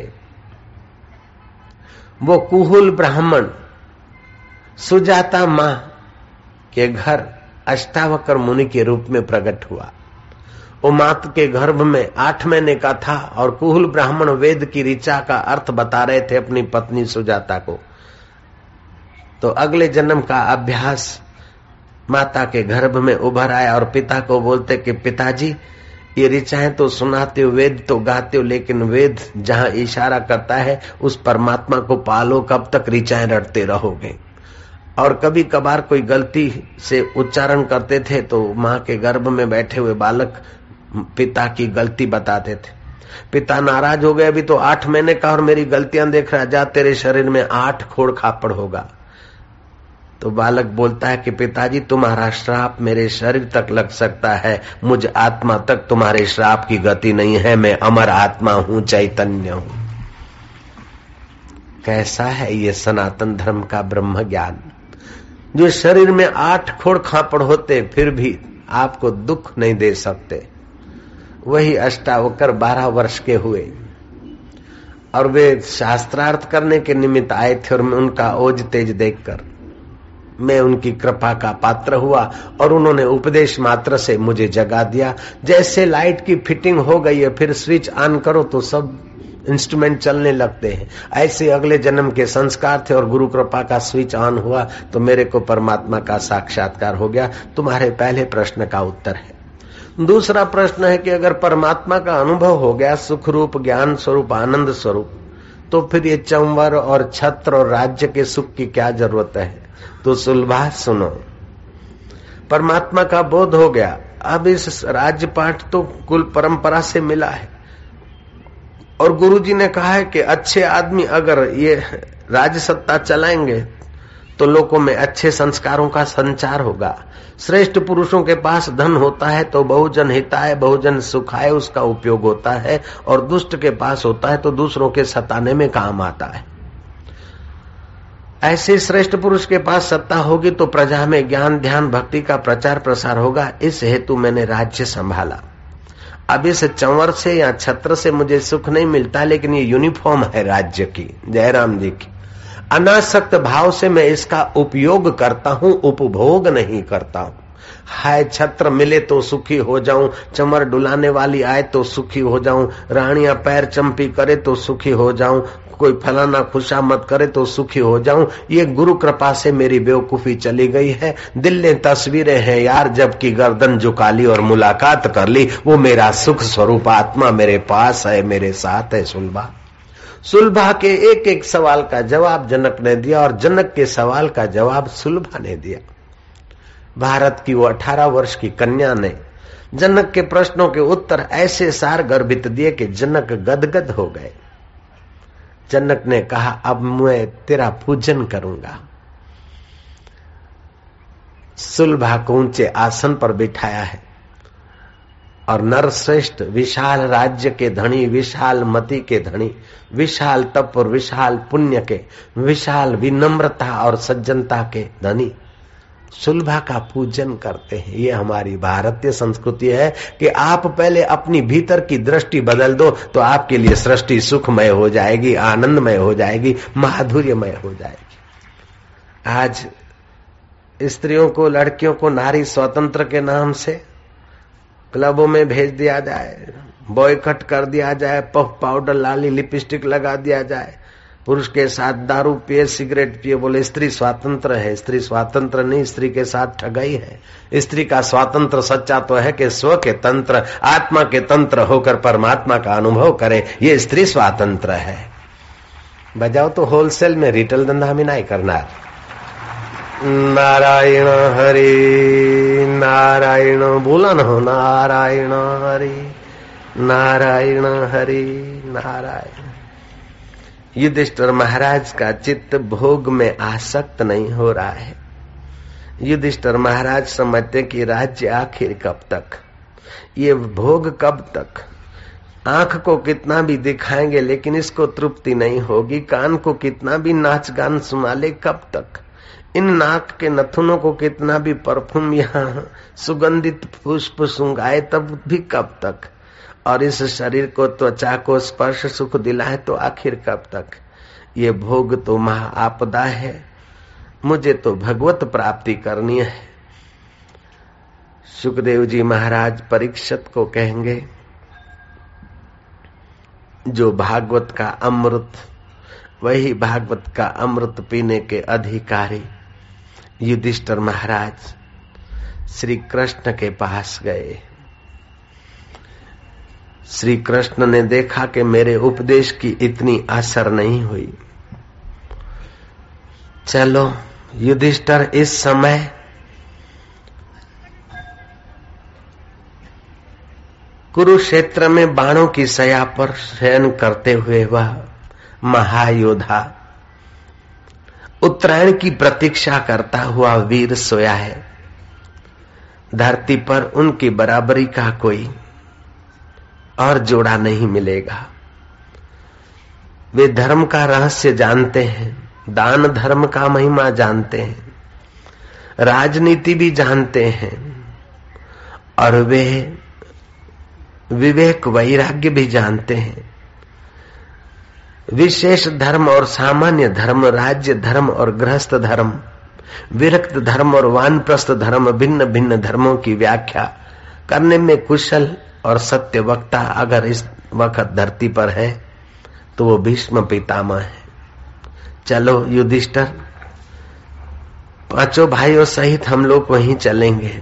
वो कुहुल ब्राह्मण सुजाता मां के घर अष्टावक्र मुनि के रूप में प्रकट हुआ। वो मात के गर्भ में 8 महीने का था और कुहुल ब्राह्मण वेद की ऋचा का अर्थ बता रहे थे अपनी पत्नी सुजाता को। तो अगले जन्म का अभ्यास माता के गर्भ में उभर आया और पिता को बोलते कि पिताजी, ये ऋचाएं तो सुनाते हो, वेद तो गाते हो, लेकिन वेद जहां इशारा करता है उस परमात्मा को पालो, कब तक ऋचाएं रटते रहोगे। और कभी कभार कोई गलती से उच्चारण करते थे तो मां के गर्भ में बैठे हुए बालक पिता की गलती बताते थे। पिता नाराज हो गए, अभी तो 8 महीने का और मेरी गलतियां देख रहा, जा तेरे शरीर में 8 खोड़ खापड़ होगा। तो बालक बोलता है कि पिताजी तुम्हारा श्राप मेरे शरीर तक लग सकता है, मुझ आत्मा तक तुम्हारे श्राप की गति नहीं है, मैं अमर आत्मा हूं, चैतन्य हूं। कैसा है ये सनातन धर्म का ब्रह्म ज्ञान, जो शरीर में 8 खोड़ खापड़ होते फिर भी आपको दुख नहीं दे सकते। वही अष्टावक्र 12 वर्ष के हुए और वे शास्त्रार्थ करने के निमित्त आए थे, और मैं उनका ओज तेज देखकर मैं उनकी कृपा का पात्र हुआ और उन्होंने उपदेश मात्र से मुझे जगा दिया। जैसे लाइट की फिटिंग हो गई है, फिर स्विच ऑन करो तो सब इंस्ट्रूमेंट चलने लगते हैं, ऐसे अगले जन्म के संस्कार थे और गुरु कृपा का स्विच ऑन हुआ तो मेरे को परमात्मा का साक्षात्कार हो गया। तुम्हारे पहले प्रश्न का उत्तर है। दूसरा प्रश्न है कि अगर परमात्मा का अनुभव हो गया, सुख रूप, ज्ञान स्वरूप, आनंद स्वरूप, तो फिर ये चंवर और छत्र और राज्य के सुख की क्या जरूरत है? तो सुलभा सुनो, परमात्मा का बोध हो गया, अब इस राज्य पाठ तो कुल परंपरा से मिला है और गुरुजी ने कहा है कि अच्छे आदमी अगर ये राज्य सत्ता चलाएंगे तो लोगों में अच्छे संस्कारों का संचार होगा। श्रेष्ठ पुरुषों के पास धन होता है तो बहुजन हिताय बहुजन सुखाय उसका उपयोग होता है, और दुष्ट के पास होता है तो दूसरों के सताने में काम आता है। ऐसे श्रेष्ठ पुरुष के पास सत्ता होगी तो प्रजा में ज्ञान ध्यान भक्ति का प्रचार प्रसार होगा। इस हेतु मैंने राज्य संभाला। अब इस चंवर से या छत्र से मुझे सुख नहीं मिलता, लेकिन ये यूनिफॉर्म है राज्य की, जयराम जी की। अनासक्त भाव से मैं इसका उपयोग करता हूं, उपभोग नहीं करता हूं। हाय छत्र मिले तो सुखी हो जाऊं, चमर डुलाने वाली आए तो सुखी हो जाऊं, रानियां पैर चंपी करे तो सुखी हो जाऊं, कोई फलाना खुशामद करे तो सुखी हो जाऊं। ये गुरु कृपा से मेरी बेवकूफी चली गई है। दिल ने तस्वीरें हैं यार, जबकि गर्दन झुका ली और मुलाकात कर ली, वो मेरा सुख स्वरूप आत्मा मेरे पास है, मेरे साथ है। सुलभा के एक एक सवाल का जवाब जनक ने दिया और जनक के सवाल का जवाब सुलभा ने दिया। भारत की वो 18 वर्ष की कन्या ने जनक के प्रश्नों के उत्तर ऐसे सार गर्भित दिए कि जनक गदगद हो गए। जनक ने कहा, अब मैं तेरा पूजन करूंगा। सुलभा को ऊंचे आसन पर बिठाया है और नरश्रेष्ठ विशाल राज्य के धनी, विशाल मति के धनी, विशाल तप और विशाल पुण्य के, विशाल विनम्रता और सज्जनता के धनी सुलभा का पूजन करते हैं। ये हमारी भारतीय संस्कृति है कि आप पहले अपनी भीतर की दृष्टि बदल दो तो आपके लिए सृष्टि सुखमय हो जाएगी, आनंदमय हो जाएगी, माधुर्यमय हो जाएगी। आज स्त्रियों को, लड़कियों को नारी स्वतंत्र के नाम से क्लबों में भेज दिया जाए, बॉयकट कर दिया जाए, पफ पाउडर लाली लिपस्टिक लगा दिया जाए, पुरुष के साथ दारू पिए, सिगरेट पिए, बोले स्त्री स्वातंत्र है। स्त्री स्वातंत्र नहीं, स्त्री के साथ ठगाई है। स्त्री का स्वातंत्र सच्चा तो है कि स्व के तंत्र, आत्मा के तंत्र होकर परमात्मा का अनुभव करे, ये स्त्री स्वातंत्र है। बजाओ तो होलसेल में, रिटेल धंधा में नहीं करना। नारायण हरि नारायण, बोला न हो, नारायण हरि नारायण हरि नारायण। युधिष्ठिर महाराज का चित्त भोग में आसक्त नहीं हो रहा है। युधिष्ठिर महाराज समझते कि राज्य आखिर कब तक, ये भोग कब तक। आंख को कितना भी दिखाएंगे लेकिन इसको तृप्ति नहीं होगी, कान को कितना भी नाच गान सुना ले कब तक, इन नाक के नथुनों को कितना भी परफ्यूम या सुगंधित पुष्प सुंगाए तब भी कब तक, और इस शरीर को, त्वचा को स्पर्श सुख दिलाए तो आखिर कब तक। ये भोग तो महा आपदा है, मुझे तो भगवत प्राप्ति करनी है। सुखदेव जी महाराज परीक्षित को कहेंगे, जो भागवत का अमृत, वही भागवत का अमृत पीने के अधिकारी युधिष्ठिर महाराज श्री कृष्ण के पास गए। श्री कृष्ण ने देखा कि मेरे उपदेश की इतनी असर नहीं हुई। चलो युधिष्ठिर, इस समय कुरुक्षेत्र में बाणों की सया पर शयन करते हुए वह महायोद्धा उत्तरायण की प्रतीक्षा करता हुआ वीर सोया है। धरती पर उनकी बराबरी का कोई और जोड़ा नहीं मिलेगा। वे धर्म का रहस्य जानते हैं, दान धर्म का महिमा जानते हैं, राजनीति भी जानते हैं और वे विवेक वैराग्य भी जानते हैं। विशेष धर्म और सामान्य धर्म, राज्य धर्म और गृहस्थ धर्म, विरक्त धर्म और वानप्रस्थ धर्म, भिन्न भिन्न धर्मों की व्याख्या करने में कुशल और सत्य वक्ता अगर इस वक्त धरती पर है तो वो भीष्म पितामह है। चलो युधिष्ठिर, पांचों भाइयों सहित हम लोग वहीं चलेंगे।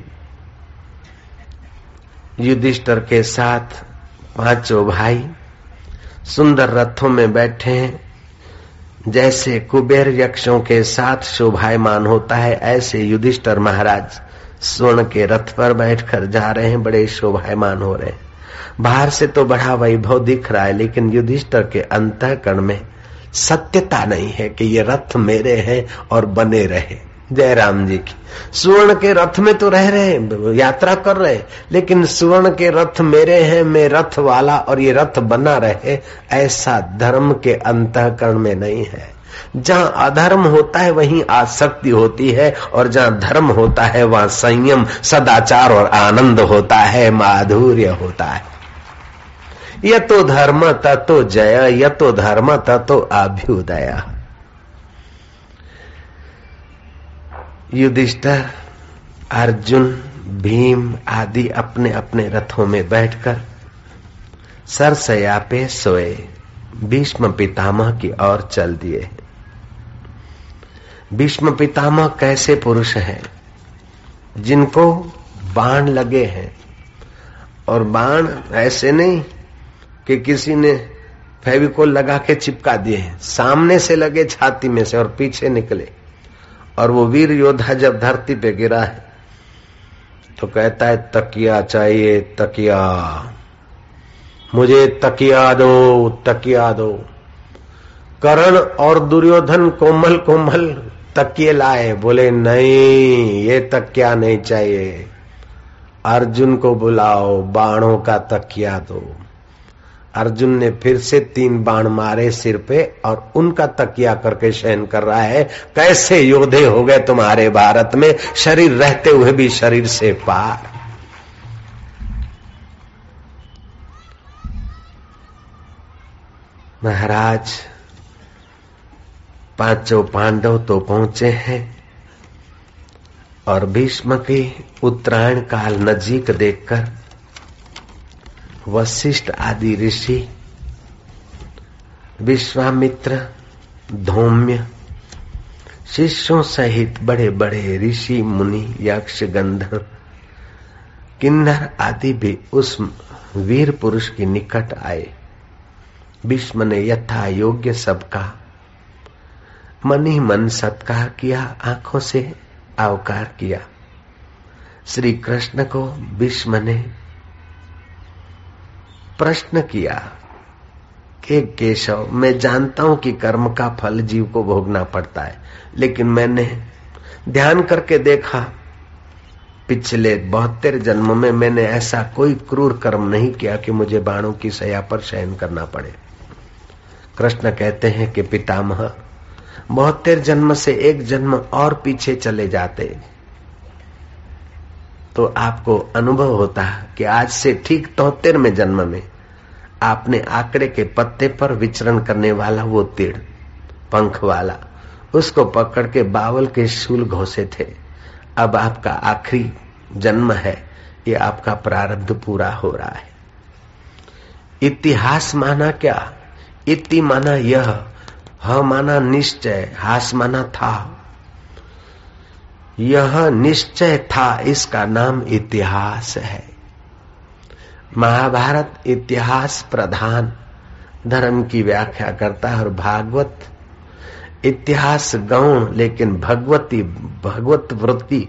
युधिष्ठिर के साथ पांचों भाई सुंदर रथों में बैठे हैं। जैसे कुबेर यक्षों के साथ शोभायमान होता है, ऐसे युधिष्ठिर महाराज स्वर्ण के रथ पर बैठकर जा रहे हैं, बड़े शोभायमान हो रहे हैं। बाहर से तो बड़ा वैभव दिख रहा है, लेकिन युधिष्ठिर के अंतःकरण में सत्यता नहीं है कि ये रथ मेरे हैं और बने रहे। जय राम जी की। सुवर्ण के रथ में तो रह रहे, यात्रा कर रहे, लेकिन सुवर्ण के रथ मेरे हैं, मैं रथ वाला और ये रथ बना रहे, ऐसा धर्म के अंतःकरण में नहीं है। जहां अधर्म होता है वहीं आसक्ति होती है, और जहां धर्म होता है वहां संयम, सदाचार और आनंद होता है, माधुर्य होता है। यतो धर्म ततो जय, यतो धर्म ततो अभ्युदय। युधिष्ठिर, अर्जुन, भीम आदि अपने अपने रथों में बैठकर सरसया पे सोए भीष्म पितामह की ओर चल दिए। भीष्म पितामह कैसे पुरुष हैं? जिनको बाण लगे हैं, और बाण ऐसे नहीं कि किसी ने फेविकोल लगा के चिपका दिए हैं, सामने से लगे छाती में से और पीछे निकले। और वो वीर योद्धा जब धरती पे गिरा है तो कहता है, तकिया चाहिए, तकिया, मुझे तकिया दो, तकिया दो। कर्ण और दुर्योधन कोमल कोमल तकिए लाए, बोले नहीं, ये तकिया नहीं चाहिए, अर्जुन को बुलाओ, बाणों का तकिया दो। अर्जुन ने फिर से 3 बाण मारे सिर पे और उनका तकिया करके शयन कर रहा है। कैसे योद्धे हो गए तुम्हारे भारत में, शरीर रहते हुए भी शरीर से पार। महाराज, पांचों पांडव तो पहुंचे हैं और भीष्म की उत्तरायण काल नजीक देखकर वशिष्ठ आदि ऋषि, विश्वामित्र, धौम्य, शिष्यों सहित बड़े बड़े ऋषि मुनि, यक्ष, गंधर्व, किन्नर आदि भी उस वीर पुरुष के निकट आए। भीष्म ने यथा योग्य सबका मन ही मन सत्कार किया, आंखों से आवकार किया। श्री कृष्ण को भीष्म ने प्रश्न किया कि केशव, मैं जानता हूं कि कर्म का फल जीव को भोगना पड़ता है, लेकिन मैंने ध्यान करके देखा, पिछले 72 जन्म में मैंने ऐसा कोई क्रूर कर्म नहीं किया कि मुझे बाणों की शैया पर शयन करना पड़े। कृष्ण कहते हैं कि पितामह, 72 जन्म से एक जन्म और पीछे चले जाते तो आपको अनुभव होता कि आज से ठीक 73वें जन्म में आपने आंकड़े के पत्ते पर विचरण करने वाला वो तीर पंख वाला, उसको पकड़ के बावल के शूल घोंसे थे। अब आपका आखिरी जन्म है, ये आपका प्रारब्ध पूरा हो रहा है। इतिहास माना क्या? इति माना यह, ह माना निश्चय, हास माना था। यह निश्चय था, इसका नाम इतिहास है। महाभारत इतिहास प्रधान धर्म की व्याख्या करता है और भागवत इतिहास गौण, लेकिन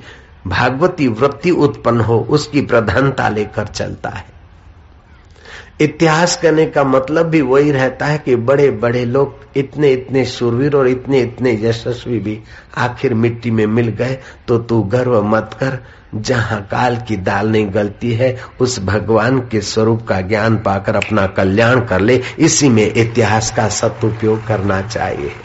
भागवती वृत्ति उत्पन्न हो उसकी प्रधानता लेकर चलता है। इतिहास कहने का मतलब भी वही रहता है कि बड़े बड़े लोग इतने इतने शूरवीर और इतने इतने यशस्वी भी आखिर मिट्टी में मिल गए। तो तू गर्व मत कर, जहां काल की दाल नहीं गलती है, उस भगवान के स्वरूप का ज्ञान पाकर अपना कल्याण कर ले। इसी में इतिहास का सदुपयोग करना चाहिए।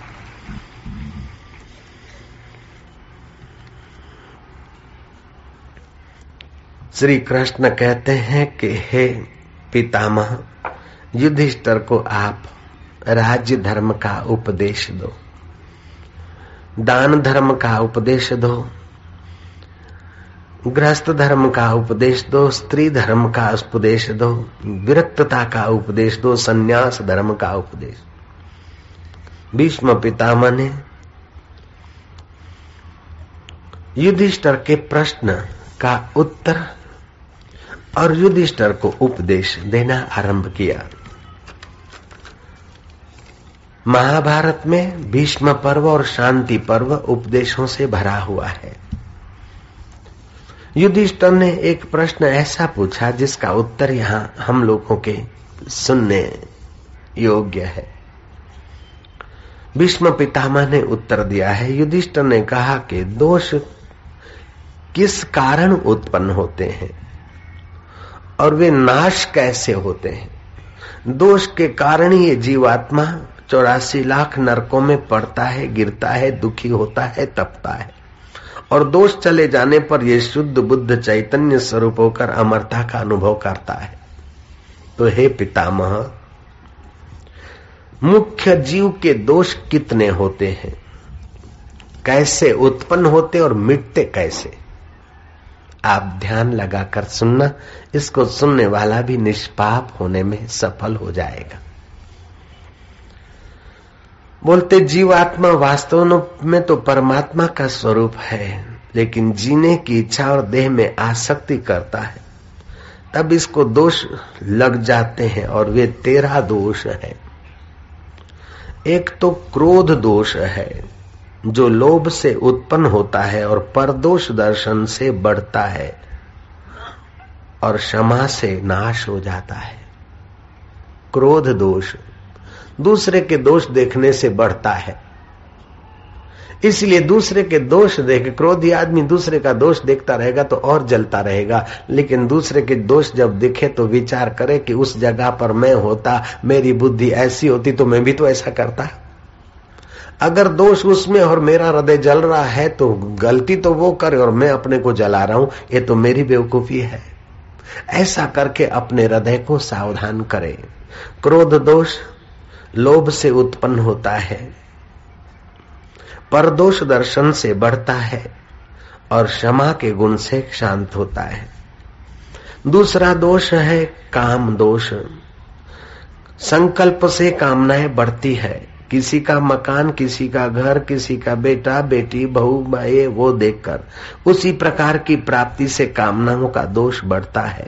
श्री कृष्ण कहते हैं कि हे पितामह, युधिष्ठिर को आप राज्य धर्म का उपदेश दो, दान धर्म का उपदेश दो, गृहस्थ धर्म का उपदेश दो, स्त्री धर्म का उपदेश दो, विरक्तता का उपदेश दो, संन्यास धर्म का उपदेश। भीष्म पितामह ने युधिष्ठिर के प्रश्न का उत्तर और युधिष्ठिर को उपदेश देना आरंभ किया। महाभारत में भीष्म पर्व और शांति पर्व उपदेशों से भरा हुआ है। युधिष्ठिर ने एक प्रश्न ऐसा पूछा जिसका उत्तर यहाँ हम लोगों के सुनने योग्य है। भीष्म पितामह ने उत्तर दिया है। युधिष्ठिर ने कहा कि दोष किस कारण उत्पन्न होते हैं और वे नाश कैसे होते हैं। दोष के कारण ही ये जीवात्मा 84 लाख नरकों में पड़ता है, गिरता है, दुखी होता है, तपता है, और दोष चले जाने पर ये शुद्ध बुद्ध चैतन्य स्वरूप होकर अमरता का अनुभव करता है। तो हे पितामह, मुख्य जीव के दोष कितने होते हैं, कैसे उत्पन्न होते और मिटते कैसे, आप ध्यान लगाकर सुनना। इसको सुनने वाला भी निष्पाप होने में सफल हो जाएगा। बोलते जीवात्मा वास्तव में तो परमात्मा का स्वरूप है, लेकिन जीने की इच्छा और देह में आसक्ति करता है, तब इसको दोष लग जाते हैं और वे 13 दोष है। एक तो क्रोध दोष है जो लोभ से उत्पन्न होता है और परदोष दर्शन से बढ़ता है और क्षमा से नाश हो जाता है। क्रोध दोष दूसरे के दोष देखने से बढ़ता है, इसलिए दूसरे के दोष देख क्रोधी आदमी दूसरे का दोष देखता रहेगा तो और जलता रहेगा। लेकिन दूसरे के दोष जब दिखे तो विचार करे कि उस जगह पर मैं होता, मेरी बुद्धि ऐसी होती तो मैं भी तो ऐसा करता। अगर दोष उसमें और मेरा हृदय जल रहा है तो गलती तो वो करे और मैं अपने को जला रहा हूं, ये तो मेरी बेवकूफी है। ऐसा करके अपने हृदय को सावधान करें। क्रोध दोष लोभ से उत्पन्न होता है, परदोष दर्शन से बढ़ता है और क्षमा के गुण से शांत होता है। दूसरा दोष है काम दोष। संकल्प से कामनाएं बढ़ती है, किसी का मकान, किसी का घर, किसी का बेटा बेटी, बहू भाई, वो देखकर उसी प्रकार की प्राप्ति से कामनाओं का दोष बढ़ता है।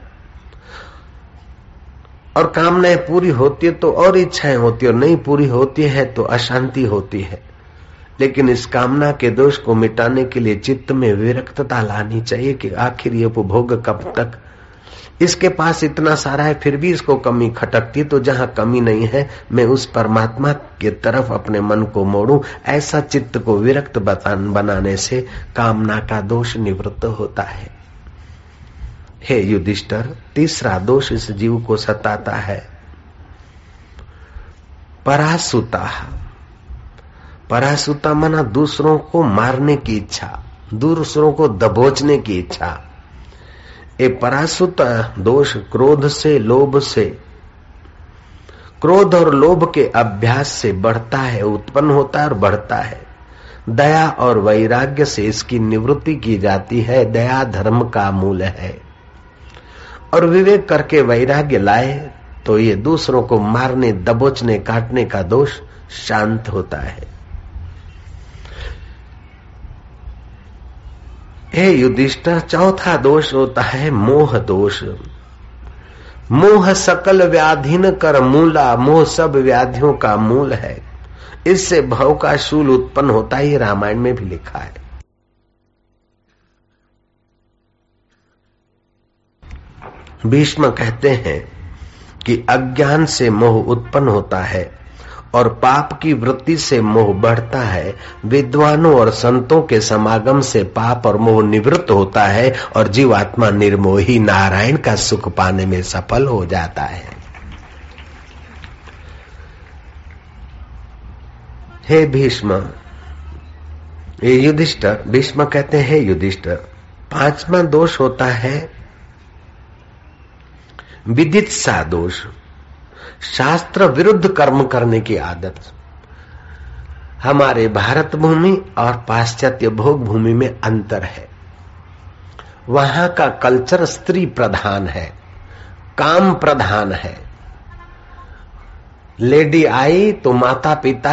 और कामनाएं पूरी होती है तो और इच्छाएं होती है, और नहीं पूरी होती है तो अशांति होती है। लेकिन इस कामना के दोष को मिटाने के लिए चित्त में विरक्तता लानी चाहिए कि आखिर ये उपभोग कब तक, इसके पास इतना सारा है फिर भी इसको कमी खटकती, तो जहां कमी नहीं है मैं उस परमात्मा की तरफ अपने मन को मोड़ूं। ऐसा चित्त को विरक्त बनाने से कामना का दोष निवृत्त होता है। हे युधिष्ठिर, तीसरा दोष इस जीव को सताता है, परासुता। परासुता माना दूसरों को मारने की इच्छा, दूसरों को दबोचने की इच्छा। ये परासुत दोष क्रोध से, लोभ से, क्रोध और लोभ के अभ्यास से बढ़ता है, उत्पन्न होता है और बढ़ता है। दया और वैराग्य से इसकी निवृत्ति की जाती है। दया धर्म का मूल है, और विवेक करके वैराग्य लाए तो ये दूसरों को मारने, दबोचने, काटने का दोष शांत होता है। हे युधिष्ठिर, चौथा दोष होता है मोह दोष। मोह सकल व्याधिन कर मूला, मोह सब व्याधियों का मूल है। इससे भव का शूल उत्पन्न होता है, रामायण में भी लिखा है। भीष्म कहते हैं कि अज्ञान से मोह उत्पन्न होता है और पाप की वृत्ति से मोह बढ़ता है, विद्वानों और संतों के समागम से पाप और मोह निवृत्त होता है और जीवात्मा निर्मोही नारायण का सुख पाने में सफल हो जाता है। हे भीष्म, ये युधिष्ठिर, भीष्म कहते हैं, हे युधिष्ठिर, पांचवा दोष होता है विदित्सा दोष, शास्त्र विरुद्ध कर्म करने की आदत। हमारे भारत भूमि और पाश्चात्य भोग भूमि में अंतर है। वहां का कल्चर स्त्री प्रधान है, काम प्रधान है। लेडी आई तो माता पिता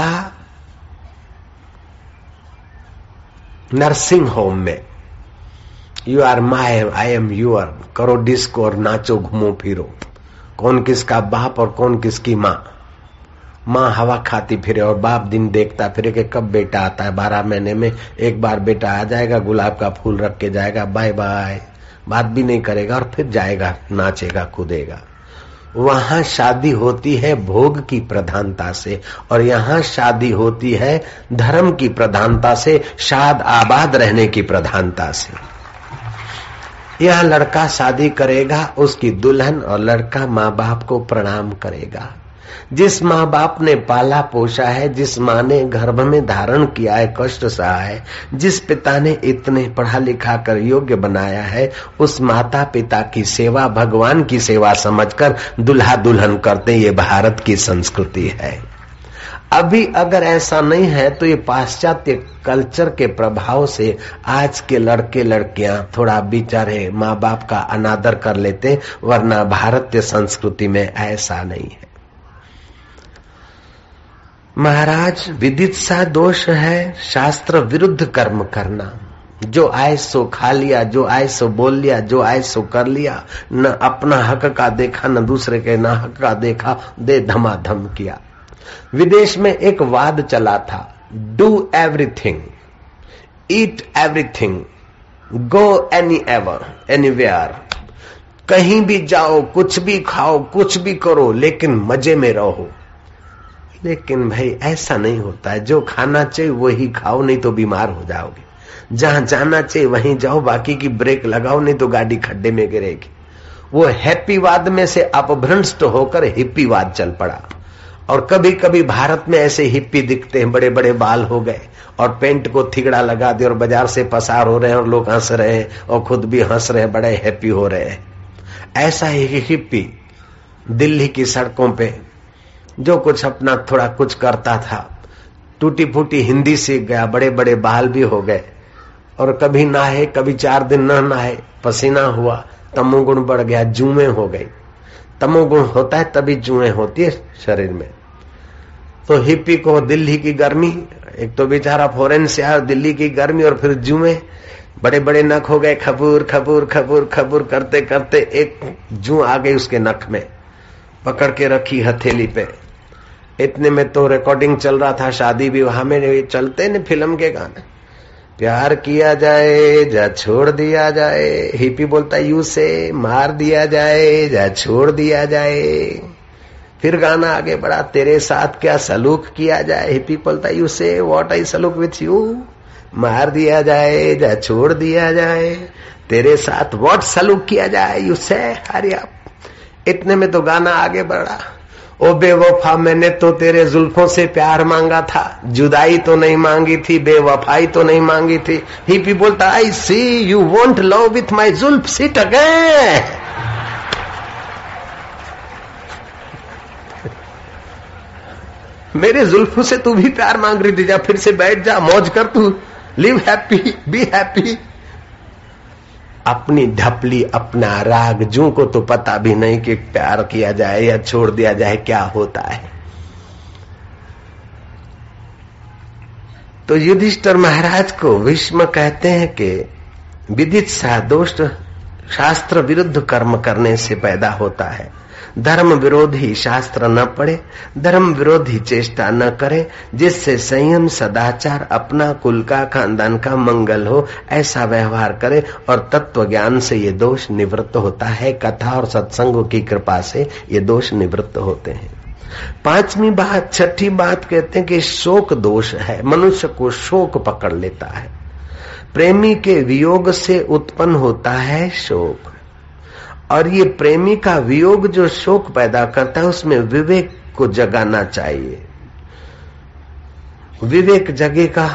नर्सिंग होम में, you are my, I am your, करो डिस्को और नाचो घूमो फिरो। कौन किसका बाप और कौन किसकी माँ। माँ हवा खाती फिरे और बाप दिन देखता फिरे कि कब बेटा आता है। 12 महीने में एक बार बेटा आ जाएगा, गुलाब का फूल रख के जाएगा, बाय बाय, बात भी नहीं करेगा और फिर जाएगा, नाचेगा कूदेगा। वहां शादी होती है भोग की प्रधानता से और यहाँ शादी होती है धर्म की प्रधानता से, शाद आबाद रहने की प्रधानता से। यह लड़का शादी करेगा, उसकी दुल्हन और लड़का माँ बाप को प्रणाम करेगा। जिस माँ बाप ने पाला पोषा है, जिस माँ ने गर्भ में धारण किया है, कष्ट सहा है, जिस पिता ने इतने पढ़ा लिखा कर योग्य बनाया है, उस माता पिता की सेवा भगवान की सेवा समझकर दुल्हा दुल्हन करते। ये भारत की संस्कृति है। अभी अगर ऐसा नहीं है तो ये पाश्चात्य कल्चर के प्रभाव से आज के लड़के लड़कियां थोड़ा बेचारे माँ बाप का अनादर कर लेते, वरना भारतीय संस्कृति में ऐसा नहीं है। महाराज, विदित्सा दोष है शास्त्र विरुद्ध कर्म करना। जो आए सो खा लिया, जो आए सो बोल लिया, जो आए सो कर लिया, न अपना हक का देखा न दूसरे के ना हक का देखा, दे धमाधम किया। विदेश में एक वाद चला था, do everything, eat everything, go anywhere, कहीं भी जाओ, कुछ भी खाओ, कुछ भी करो, लेकिन मजे में रहो। लेकिन भाई ऐसा नहीं होता है। जो खाना चाहिए वही खाओ, नहीं तो बीमार हो जाओगे। जहां जाना चाहिए वहीं जाओ, बाकी की ब्रेक लगाओ, नहीं तो गाड़ी खड्डे में गिरेगी। वो हैप्पीवाद में से अपभ्रंष्ट होकर हिप्पीवाद चल पड़ा। और कभी कभी भारत में ऐसे हिप्पी दिखते हैं, बड़े बड़े बाल हो गए और पेंट को थिगड़ा लगा दिया और बाजार से पसार हो रहे हैं और लोग हंस रहे हैं और खुद भी हंस रहे हैं, बड़े हैप्पी हो रहे हैं। ऐसा ही हिप्पी दिल्ली की सड़कों पे जो कुछ अपना थोड़ा कुछ करता था, टूटी फूटी हिंदी सीख गया, बड़े बड़े बाल भी हो गए और कभी नहाए, कभी 4 दिन न नहाए, पसीना हुआ, तमोगुण बढ़ गया, जुएं हो गई। तमोगुण होता है तभी जुएं होती है शरीर में। तो हिप्पी को दिल्ली की गर्मी, एक तो बेचारा फॉरेन से आया, दिल्ली की गर्मी और फिर जुएं, बड़े बड़े नख हो गए, खबूर खबूर खबूर खबूर करते करते एक जू आ गई उसके नख में, पकड़ के रखी हथेली पे। इतने में तो रिकॉर्डिंग चल रहा था, शादी विवाह में चलते न फिल्म के गाने, प्यार किया जाए जा छोड़ दिया जाए। हिप्पी बोलता यू से मार दिया जाए जा छोड़ दिया जाए। फिर गाना आगे बढ़ा, तेरे साथ क्या सलूक किया जाए। हिप्पी बोलता यू से व्हाट आई सलूक विथ यू, मार दिया जाए जा छोड़ दिया जाए। तेरे साथ व्हाट सलूक किया जाए, यू से हरी अप। इतने में तो गाना आगे बढ़ा, ओ बेवफा मैंने तो तेरे जुल्फों से प्यार मांगा था, जुदाई तो नहीं मांगी थी, बेवफाई तो नहीं मांगी थी। हिप्पी बोलता I see you want love with my जुल्फ, सिट अगेन। मेरे जुल्फों से तू भी प्यार मांग रही थी, जा फिर से बैठ जा, मौज कर, तू लिव हैप्पी, बी हैप्पी। अपनी ढपली, अपना राग, जू को तो पता भी नहीं कि प्यार किया जाए या छोड़ दिया जाए क्या होता है। तो युधिष्ठिर महाराज को भीष्म कहते हैं कि विदित्सा दोष शास्त्र विरुद्ध कर्म करने से पैदा होता है। धर्म विरोधी शास्त्र न पढ़े, धर्म विरोधी चेष्टा न करे, जिससे संयम सदाचार अपना कुल का खानदान का मंगल हो, ऐसा व्यवहार करे और तत्व ज्ञान से ये दोष निवृत्त होता है। कथा और सत्संगों की कृपा से ये दोष निवृत्त होते हैं। पांचवी बात, छठी बात कहते हैं कि शोक दोष है, मनुष्य को शोक पकड़ लेता है। प्रेमी के वियोग से उत्पन्न होता है शोक, और ये प्रेमी का वियोग जो शोक पैदा करता है उसमें विवेक को जगाना चाहिए। विवेक जगेगा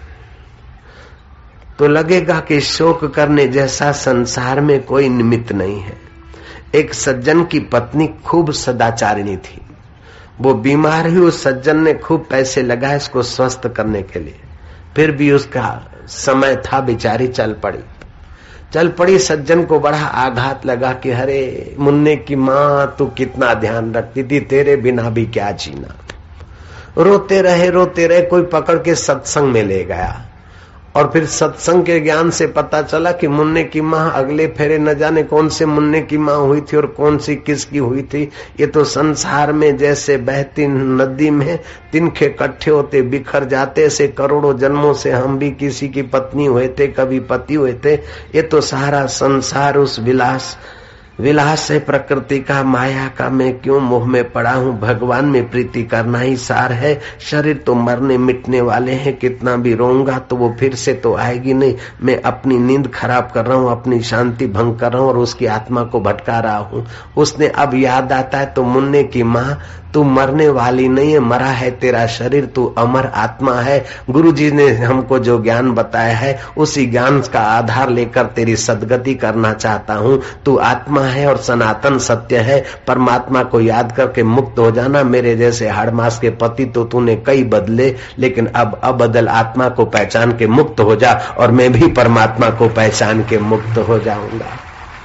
तो लगेगा कि शोक करने जैसा संसार में कोई निमित्त नहीं है। एक सज्जन की पत्नी खूब सदाचारिणी थी, वो बीमार हुई, उस सज्जन ने खूब पैसे लगाए इसको स्वस्थ करने के लिए, फिर भी उसका समय था, बेचारी चल पड़ी। सज्जन को बड़ा आघात लगा कि अरे मुन्ने की माँ तू कितना ध्यान रखती थी, तेरे बिना भी क्या जीना। रोते रहे, कोई पकड़ के सत्संग में ले गया, और फिर सत्संग के ज्ञान से पता चला कि मुन्ने की माँ अगले फेरे न जाने कौन से मुन्ने की माँ हुई थी और कौन सी किसकी हुई थी। ये तो संसार में जैसे बहती नदी में तिनके इकट्ठे होते बिखर जाते, ऐसे करोड़ों जन्मों से हम भी किसी की पत्नी हुए थे, कभी पति हुए थे। ये तो सारा संसार उस विलास है प्रकृति का, माया का। मैं क्यों मोह में पड़ा हूँ, भगवान में प्रीति करना ही सार है। शरीर तो मरने मिटने वाले हैं, कितना भी रोऊंगा तो वो फिर से तो आएगी नहीं। मैं अपनी नींद खराब कर रहा हूँ, अपनी शांति भंग कर रहा हूँ और उसकी आत्मा को भटका रहा हूँ। उसने अब याद आता है तो मुन्ने की माँ तू मरने वाली नहीं है, मरा है तेरा शरीर, तू अमर आत्मा है। गुरुजी ने हमको जो ज्ञान बताया है उसी ज्ञान का आधार लेकर तेरी सदगति करना चाहता हूँ। तू आत्मा है और सनातन सत्य है, परमात्मा को याद करके मुक्त हो जाना। मेरे जैसे हाड़ मास के पति तो तूने कई बदले, लेकिन अब अबदल आत्मा को पहचान के मुक्त हो जा और मैं भी परमात्मा को पहचान के मुक्त हो जाऊंगा।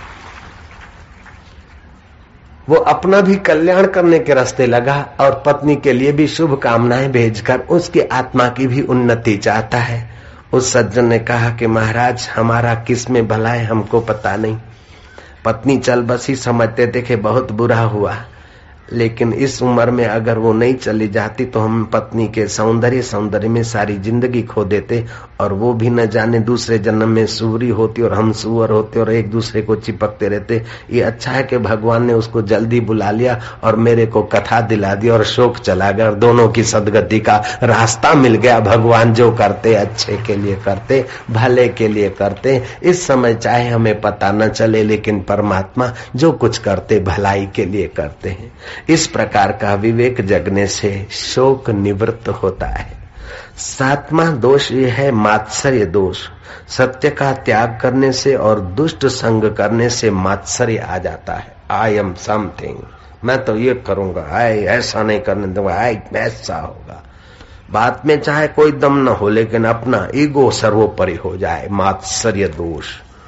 वो अपना भी कल्याण करने के रास्ते लगा और पत्नी के लिए भी शुभ कामनाएं भेजकर उसकी आत्मा की भी उन्नति चाहता है। उस सज्जन ने कहा कि महाराज हमारा किस में भला है हमको पता नहीं। पत्नी चल बसी, समझते थे कि बहुत बुरा हुआ, लेकिन इस उम्र में अगर वो नहीं चली जाती तो हम पत्नी के सौंदर्य में सारी जिंदगी खो देते, और वो भी न जाने दूसरे जन्म में सूरी होती और हम सुअर होते और एक दूसरे को चिपकते रहते। ये अच्छा है कि भगवान ने उसको जल्दी बुला लिया और मेरे को कथा दिला दी और शोक चला गया और दोनों की सदगति का रास्ता मिल गया। भगवान जो करते अच्छे के लिए करते, भले के लिए करते। इस समय चाहे हमें पता न चले, लेकिन परमात्मा जो कुछ करते भलाई के लिए करते हैं। इस प्रकार का विवेक जगने से शोक निवृत्त होता है। सातवां दोष ये है मात्सर्य दोष। सत्य का त्याग करने से और दुष्ट संग करने से मात्सर्य आ जाता है। आई एम समथिंग, मैं तो ये करूंगा, ऐसा नहीं करने दूंगा, ऐसा होगा। बात में चाहे कोई दम न हो, लेकिन अपना ईगो सर्वोपरि हो जाए। मात्सर्य दोष,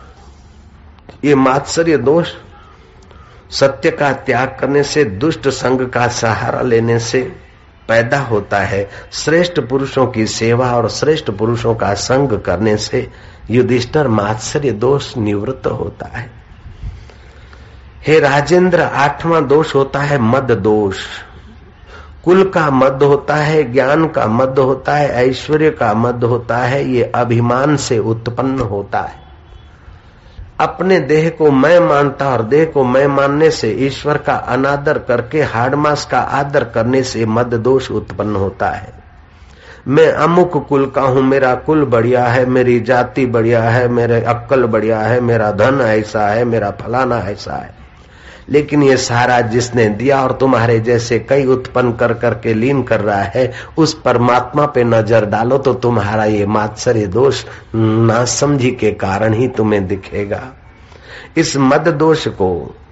ये मात्सर्य दोष सत्य का त्याग करने से, दुष्ट संग का सहारा लेने से पैदा होता है। श्रेष्ठ पुरुषों की सेवा और श्रेष्ठ पुरुषों का संग करने से युधिष्ठिर मात्सर्य दोष निवृत्त होता है। हे राजेंद्र, आठवां दोष होता है मद दोष। कुल का मद होता है, ज्ञान का मद होता है, ऐश्वर्य का मद होता है। ये अभिमान से उत्पन्न होता है। अपने देह को मैं मानता और देह को मैं मानने से, ईश्वर का अनादर करके हाड़ मास का आदर करने से मद दोष उत्पन्न होता है। मैं अमुक कुल का हूं, मेरा कुल बढ़िया है, मेरी जाति बढ़िया है, मेरे अक्कल बढ़िया है, मेरा धन ऐसा है, मेरा फलाना ऐसा है। लेकिन ये सारा जिसने दिया और तुम्हारे जैसे कई उत्पन्न कर करके लीन कर रहा है, उस परमात्मा पे नजर डालो तो तुम्हारा ये मात्सर्य दोष नासमझी के कारण ही तुम्हें दिखेगा। इस मद दोष को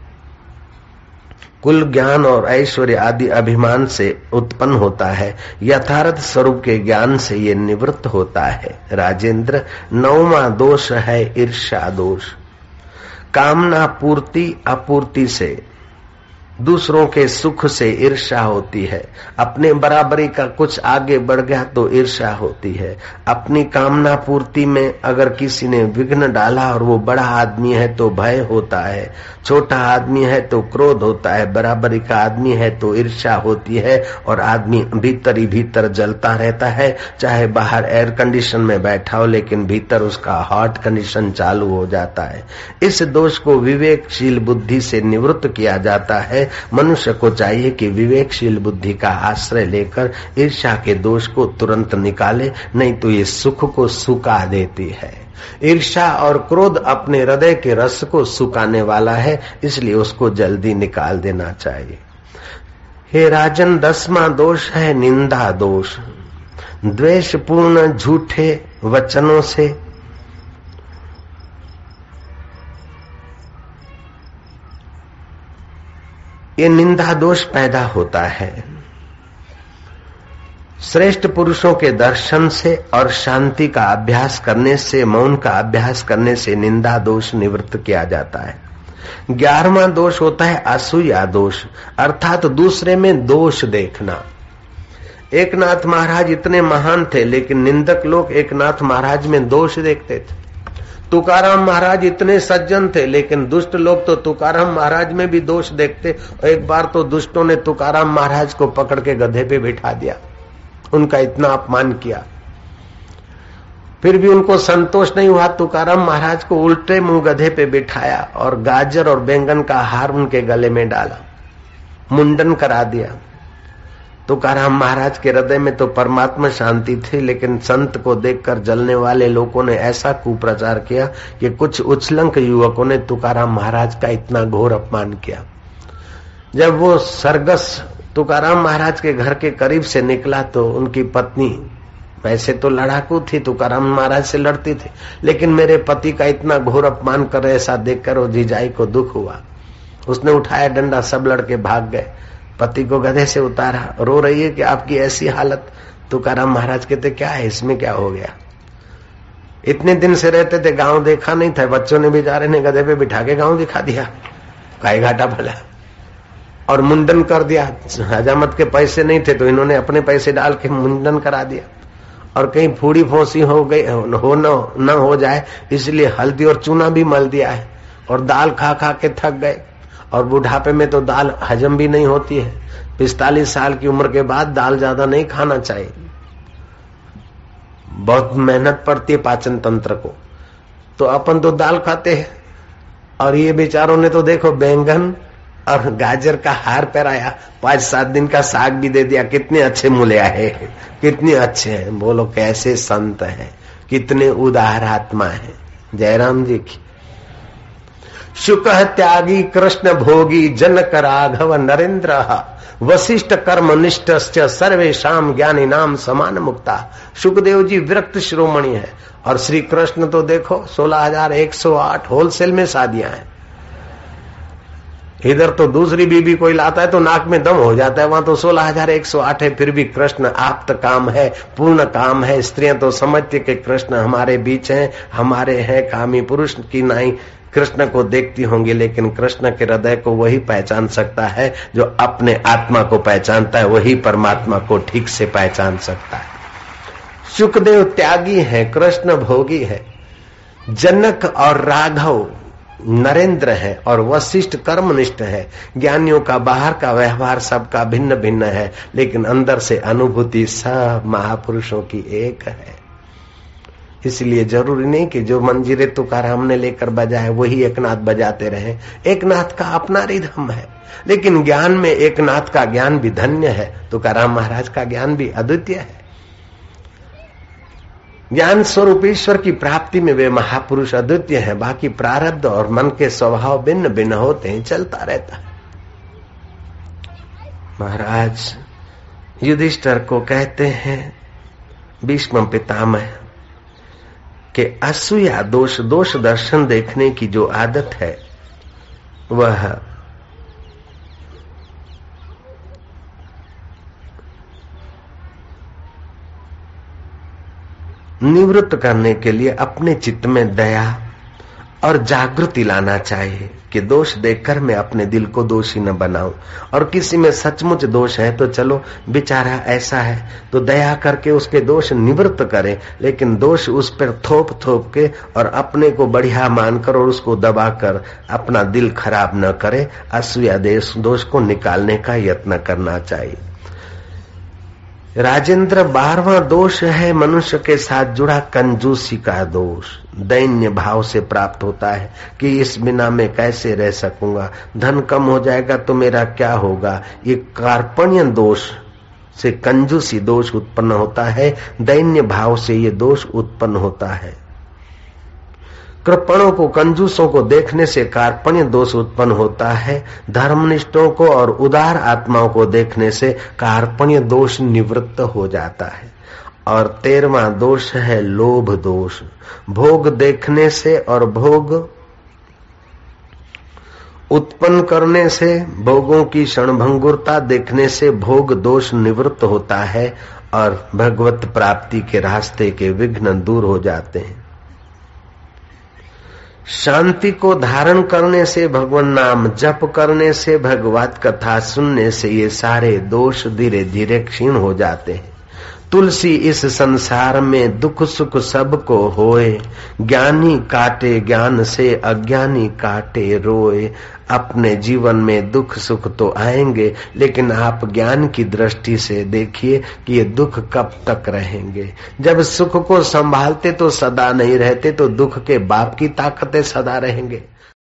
कुल, ज्ञान और ऐश्वर्य आदि अभिमान से उत्पन्न होता है। यथार्थ स्वरूप के ज्ञान से ये निवृत्त होता है। राजेंद्र, नौवां दोष है ईर्ष्या दोष। कामना पूर्ति अपूर्ति से दूसरों के सुख से ईर्ष्या होती है, अपने बराबरी का कुछ आगे बढ़ गया तो ईर्ष्या होती है, अपनी कामना पूर्ति में अगर किसी ने विघ्न डाला और वो बड़ा आदमी है तो भय होता है, छोटा आदमी है तो क्रोध होता है, बराबरी का आदमी है तो ईर्ष्या होती है और आदमी भीतर ही भीतर जलता रहता है, चाहे बाहर एयर कंडीशन में बैठा हो लेकिन भीतर उसका हार्ट कंडीशन चालू हो जाता है। इस दोष को विवेकशील बुद्धि से निवृत्त किया जाता है। मनुष्य को चाहिए कि विवेकशील बुद्धि का आश्रय लेकर ईर्ष्या के दोष को तुरंत निकाले, नहीं तो ये सुख को सुखा देती है। ईर्ष्या और क्रोध अपने हृदय के रस को सुखाने वाला है, इसलिए उसको जल्दी निकाल देना चाहिए। हे राजन, 10वां दोष है निंदा दोष। द्वेषपूर्ण झूठे वचनों से ये निंदा दोष पैदा होता है। श्रेष्ठ पुरुषों के दर्शन से और शांति का अभ्यास करने से, मौन का अभ्यास करने से निंदा दोष निवृत्त किया जाता है। 11वां दोष होता है असूया दोष, अर्थात दूसरे में दोष देखना। एकनाथ महाराज इतने महान थे लेकिन निंदक लोग एकनाथ महाराज में दोष देखते थे। तुकाराम महाराज इतने सज्जन थे लेकिन दुष्ट लोग तो तुकाराम महाराज में भी दोष देखते। एक बार तो दुष्टों ने तुकाराम महाराज को पकड़ के गधे पे बिठा दिया, उनका इतना अपमान किया, फिर भी उनको संतोष नहीं हुआ। तुकाराम महाराज को उल्टे मुंह गधे पे बिठाया और गाजर और बैंगन का हार उनके गले में डाला, मुंडन करा दिया। तुकाराम महाराज के हृदय में तो परमात्मा शांति थी, लेकिन संत को देखकर जलने वाले लोगों ने ऐसा कुप्रचार किया कि कुछ उछलंक युवकों ने तुकाराम महाराज का इतना घोर अपमान किया। जब वो सरगस तुकाराम महाराज के घर के करीब से निकला तो उनकी पत्नी, वैसे तो लड़ाकू थी, तुकाराम महाराज से लड़ती थी, लेकिन मेरे पति का इतना घोर अपमान कर रहे ऐसा देखकर वो जीजाई को दुख हुआ। उसने उठाया डंडा, सब लड़के भाग गए, पति को गधे से उतारा, रो रही है कि आपकी ऐसी हालत। तुकाराम महाराज कहते क्या है इसमें, क्या हो गया? इतने दिन से रहते थे, गांव देखा नहीं था, बच्चों ने बेचारे ने गधे पे बिठा के गांव दिखा दिया, काय घाटा भला, और मुंडन कर दिया। हजामत के पैसे नहीं थे तो इन्होंने अपने पैसे डाल के मुंडन करा दिया, और कहीं फूड़ी फोसी हो गई हो न हो जाए इसलिए हल्दी और चूना भी मल दिया है, और दाल खा खा के थक गए। और बुढ़ापे में तो दाल हजम भी नहीं होती है। 45 साल की उम्र के बाद दाल ज्यादा नहीं खाना चाहिए, बहुत मेहनत पड़ती है पाचन तंत्र को। तो अपन तो दाल खाते हैं, और ये बेचारों ने तो देखो बैंगन और गाजर का हार पहनाया, 5-7 दिन का साग भी दे दिया। कितने अच्छे मूल्य है, कितने अच्छे हैं। बोलो कैसे संत हैं, कितने उदार आत्मा है। जयराम जी की। शुक त्यागी कृष्ण भोगी जनक राघव नरेंद्र वशिष्ठ कर्म निष्ठ सर्वेशाम ज्ञानी नाम समान मुक्ता। सुखदेव जी विरक्त शिरोमणि है, और श्री कृष्ण तो देखो 16,108 होलसेल में शादियां हैं। इधर तो दूसरी बीबी कोई लाता है तो नाक में दम हो जाता है, वहां तो 16,108 है, फिर भी कृष्ण आप्त काम है, पूर्ण काम है। स्त्रियां तो समझती कि कृष्ण हमारे बीच हैं, हमारे हैं, कामी पुरुष की नाई कृष्ण को देखती होंगी, लेकिन कृष्ण के हृदय को वही पहचान सकता है जो अपने आत्मा को पहचानता है, वही परमात्मा को ठीक से पहचान सकता है। सुखदेव त्यागी है, कृष्ण भोगी है, जनक और राघव नरेंद्र है, और वशिष्ठ कर्मनिष्ठ है। ज्ञानियों का बाहर का व्यवहार सबका भिन्न भिन्न है, लेकिन अंदर से अनुभूति सब महापुरुषों की एक है। इसलिए जरूरी नहीं कि जो मंजीरे तुकाराम ने लेकर बजाए वही एकनाथ बजाते रहे। एकनाथ का अपना रिदम है, लेकिन ज्ञान में एकनाथ का ज्ञान भी धन्य है, तुकाराम महाराज का ज्ञान भी अद्वितीय है। ज्ञान स्वरूप ईश्वर की प्राप्ति में वे महापुरुष अद्वितीय हैं, बाकी प्रारब्ध और मन के स्वभाव भिन्न भिन्न होते हैं, चलता रहता है। महाराज युधिष्ठिर को कहते हैं भीष्म पितामह कि असूया दोष दर्शन देखने की जो आदत है वह निवृत्त करने के लिए अपने चित्त में दया और जागृति लाना चाहिए कि दोष देखकर मैं अपने दिल को दोषी न बनाऊं। और किसी में सचमुच दोष है तो चलो बेचारा ऐसा है तो दया करके उसके दोष निवृत्त करें, लेकिन दोष उस पर थोप थोप के और अपने को बढ़िया मानकर और उसको दबाकर अपना दिल खराब न करे। असूया दोष को निकालने का यत्न करना चाहिए। राजेंद्र, 12वां दोष है मनुष्य के साथ जुड़ा कंजूसी का दोष। दैन्य भाव से प्राप्त होता है कि इस बिना मैं कैसे रह सकूंगा, धन कम हो जाएगा तो मेरा क्या होगा। ये कार्पण्य दोष से कंजूसी दोष उत्पन्न होता है, दैन्य भाव से ये दोष उत्पन्न होता है। कृपणों को, कंजूसों को देखने से कार्पण्य दोष उत्पन्न होता है। धर्मनिष्ठों को और उदार आत्माओं को देखने से कार्पण्य दोष निवृत्त हो जाता है। और 13वां दोष है लोभ दोष। भोग देखने से और भोग उत्पन्न करने से, भोगों की क्षणभंगुरता देखने से भोग दोष निवृत्त होता है और भगवत प्राप्ति के रास्ते के विघ्न दूर हो जाते हैं। शांति को धारण करने से, भगवान नाम जप करने से, भगवत कथा सुनने से ये सारे दोष धीरे धीरे क्षीण हो जाते हैं। तुलसी इस संसार में दुख सुख सबको होए, ज्ञानी काटे ज्ञान से अज्ञानी काटे रोए। अपने जीवन में दुख सुख तो आएंगे, लेकिन आप ज्ञान की दृष्टि से देखिए कि ये दुख कब तक रहेंगे। जब सुख को संभालते तो सदा नहीं रहते, तो दुख के बाप की ताकतें सदा रहेंगे।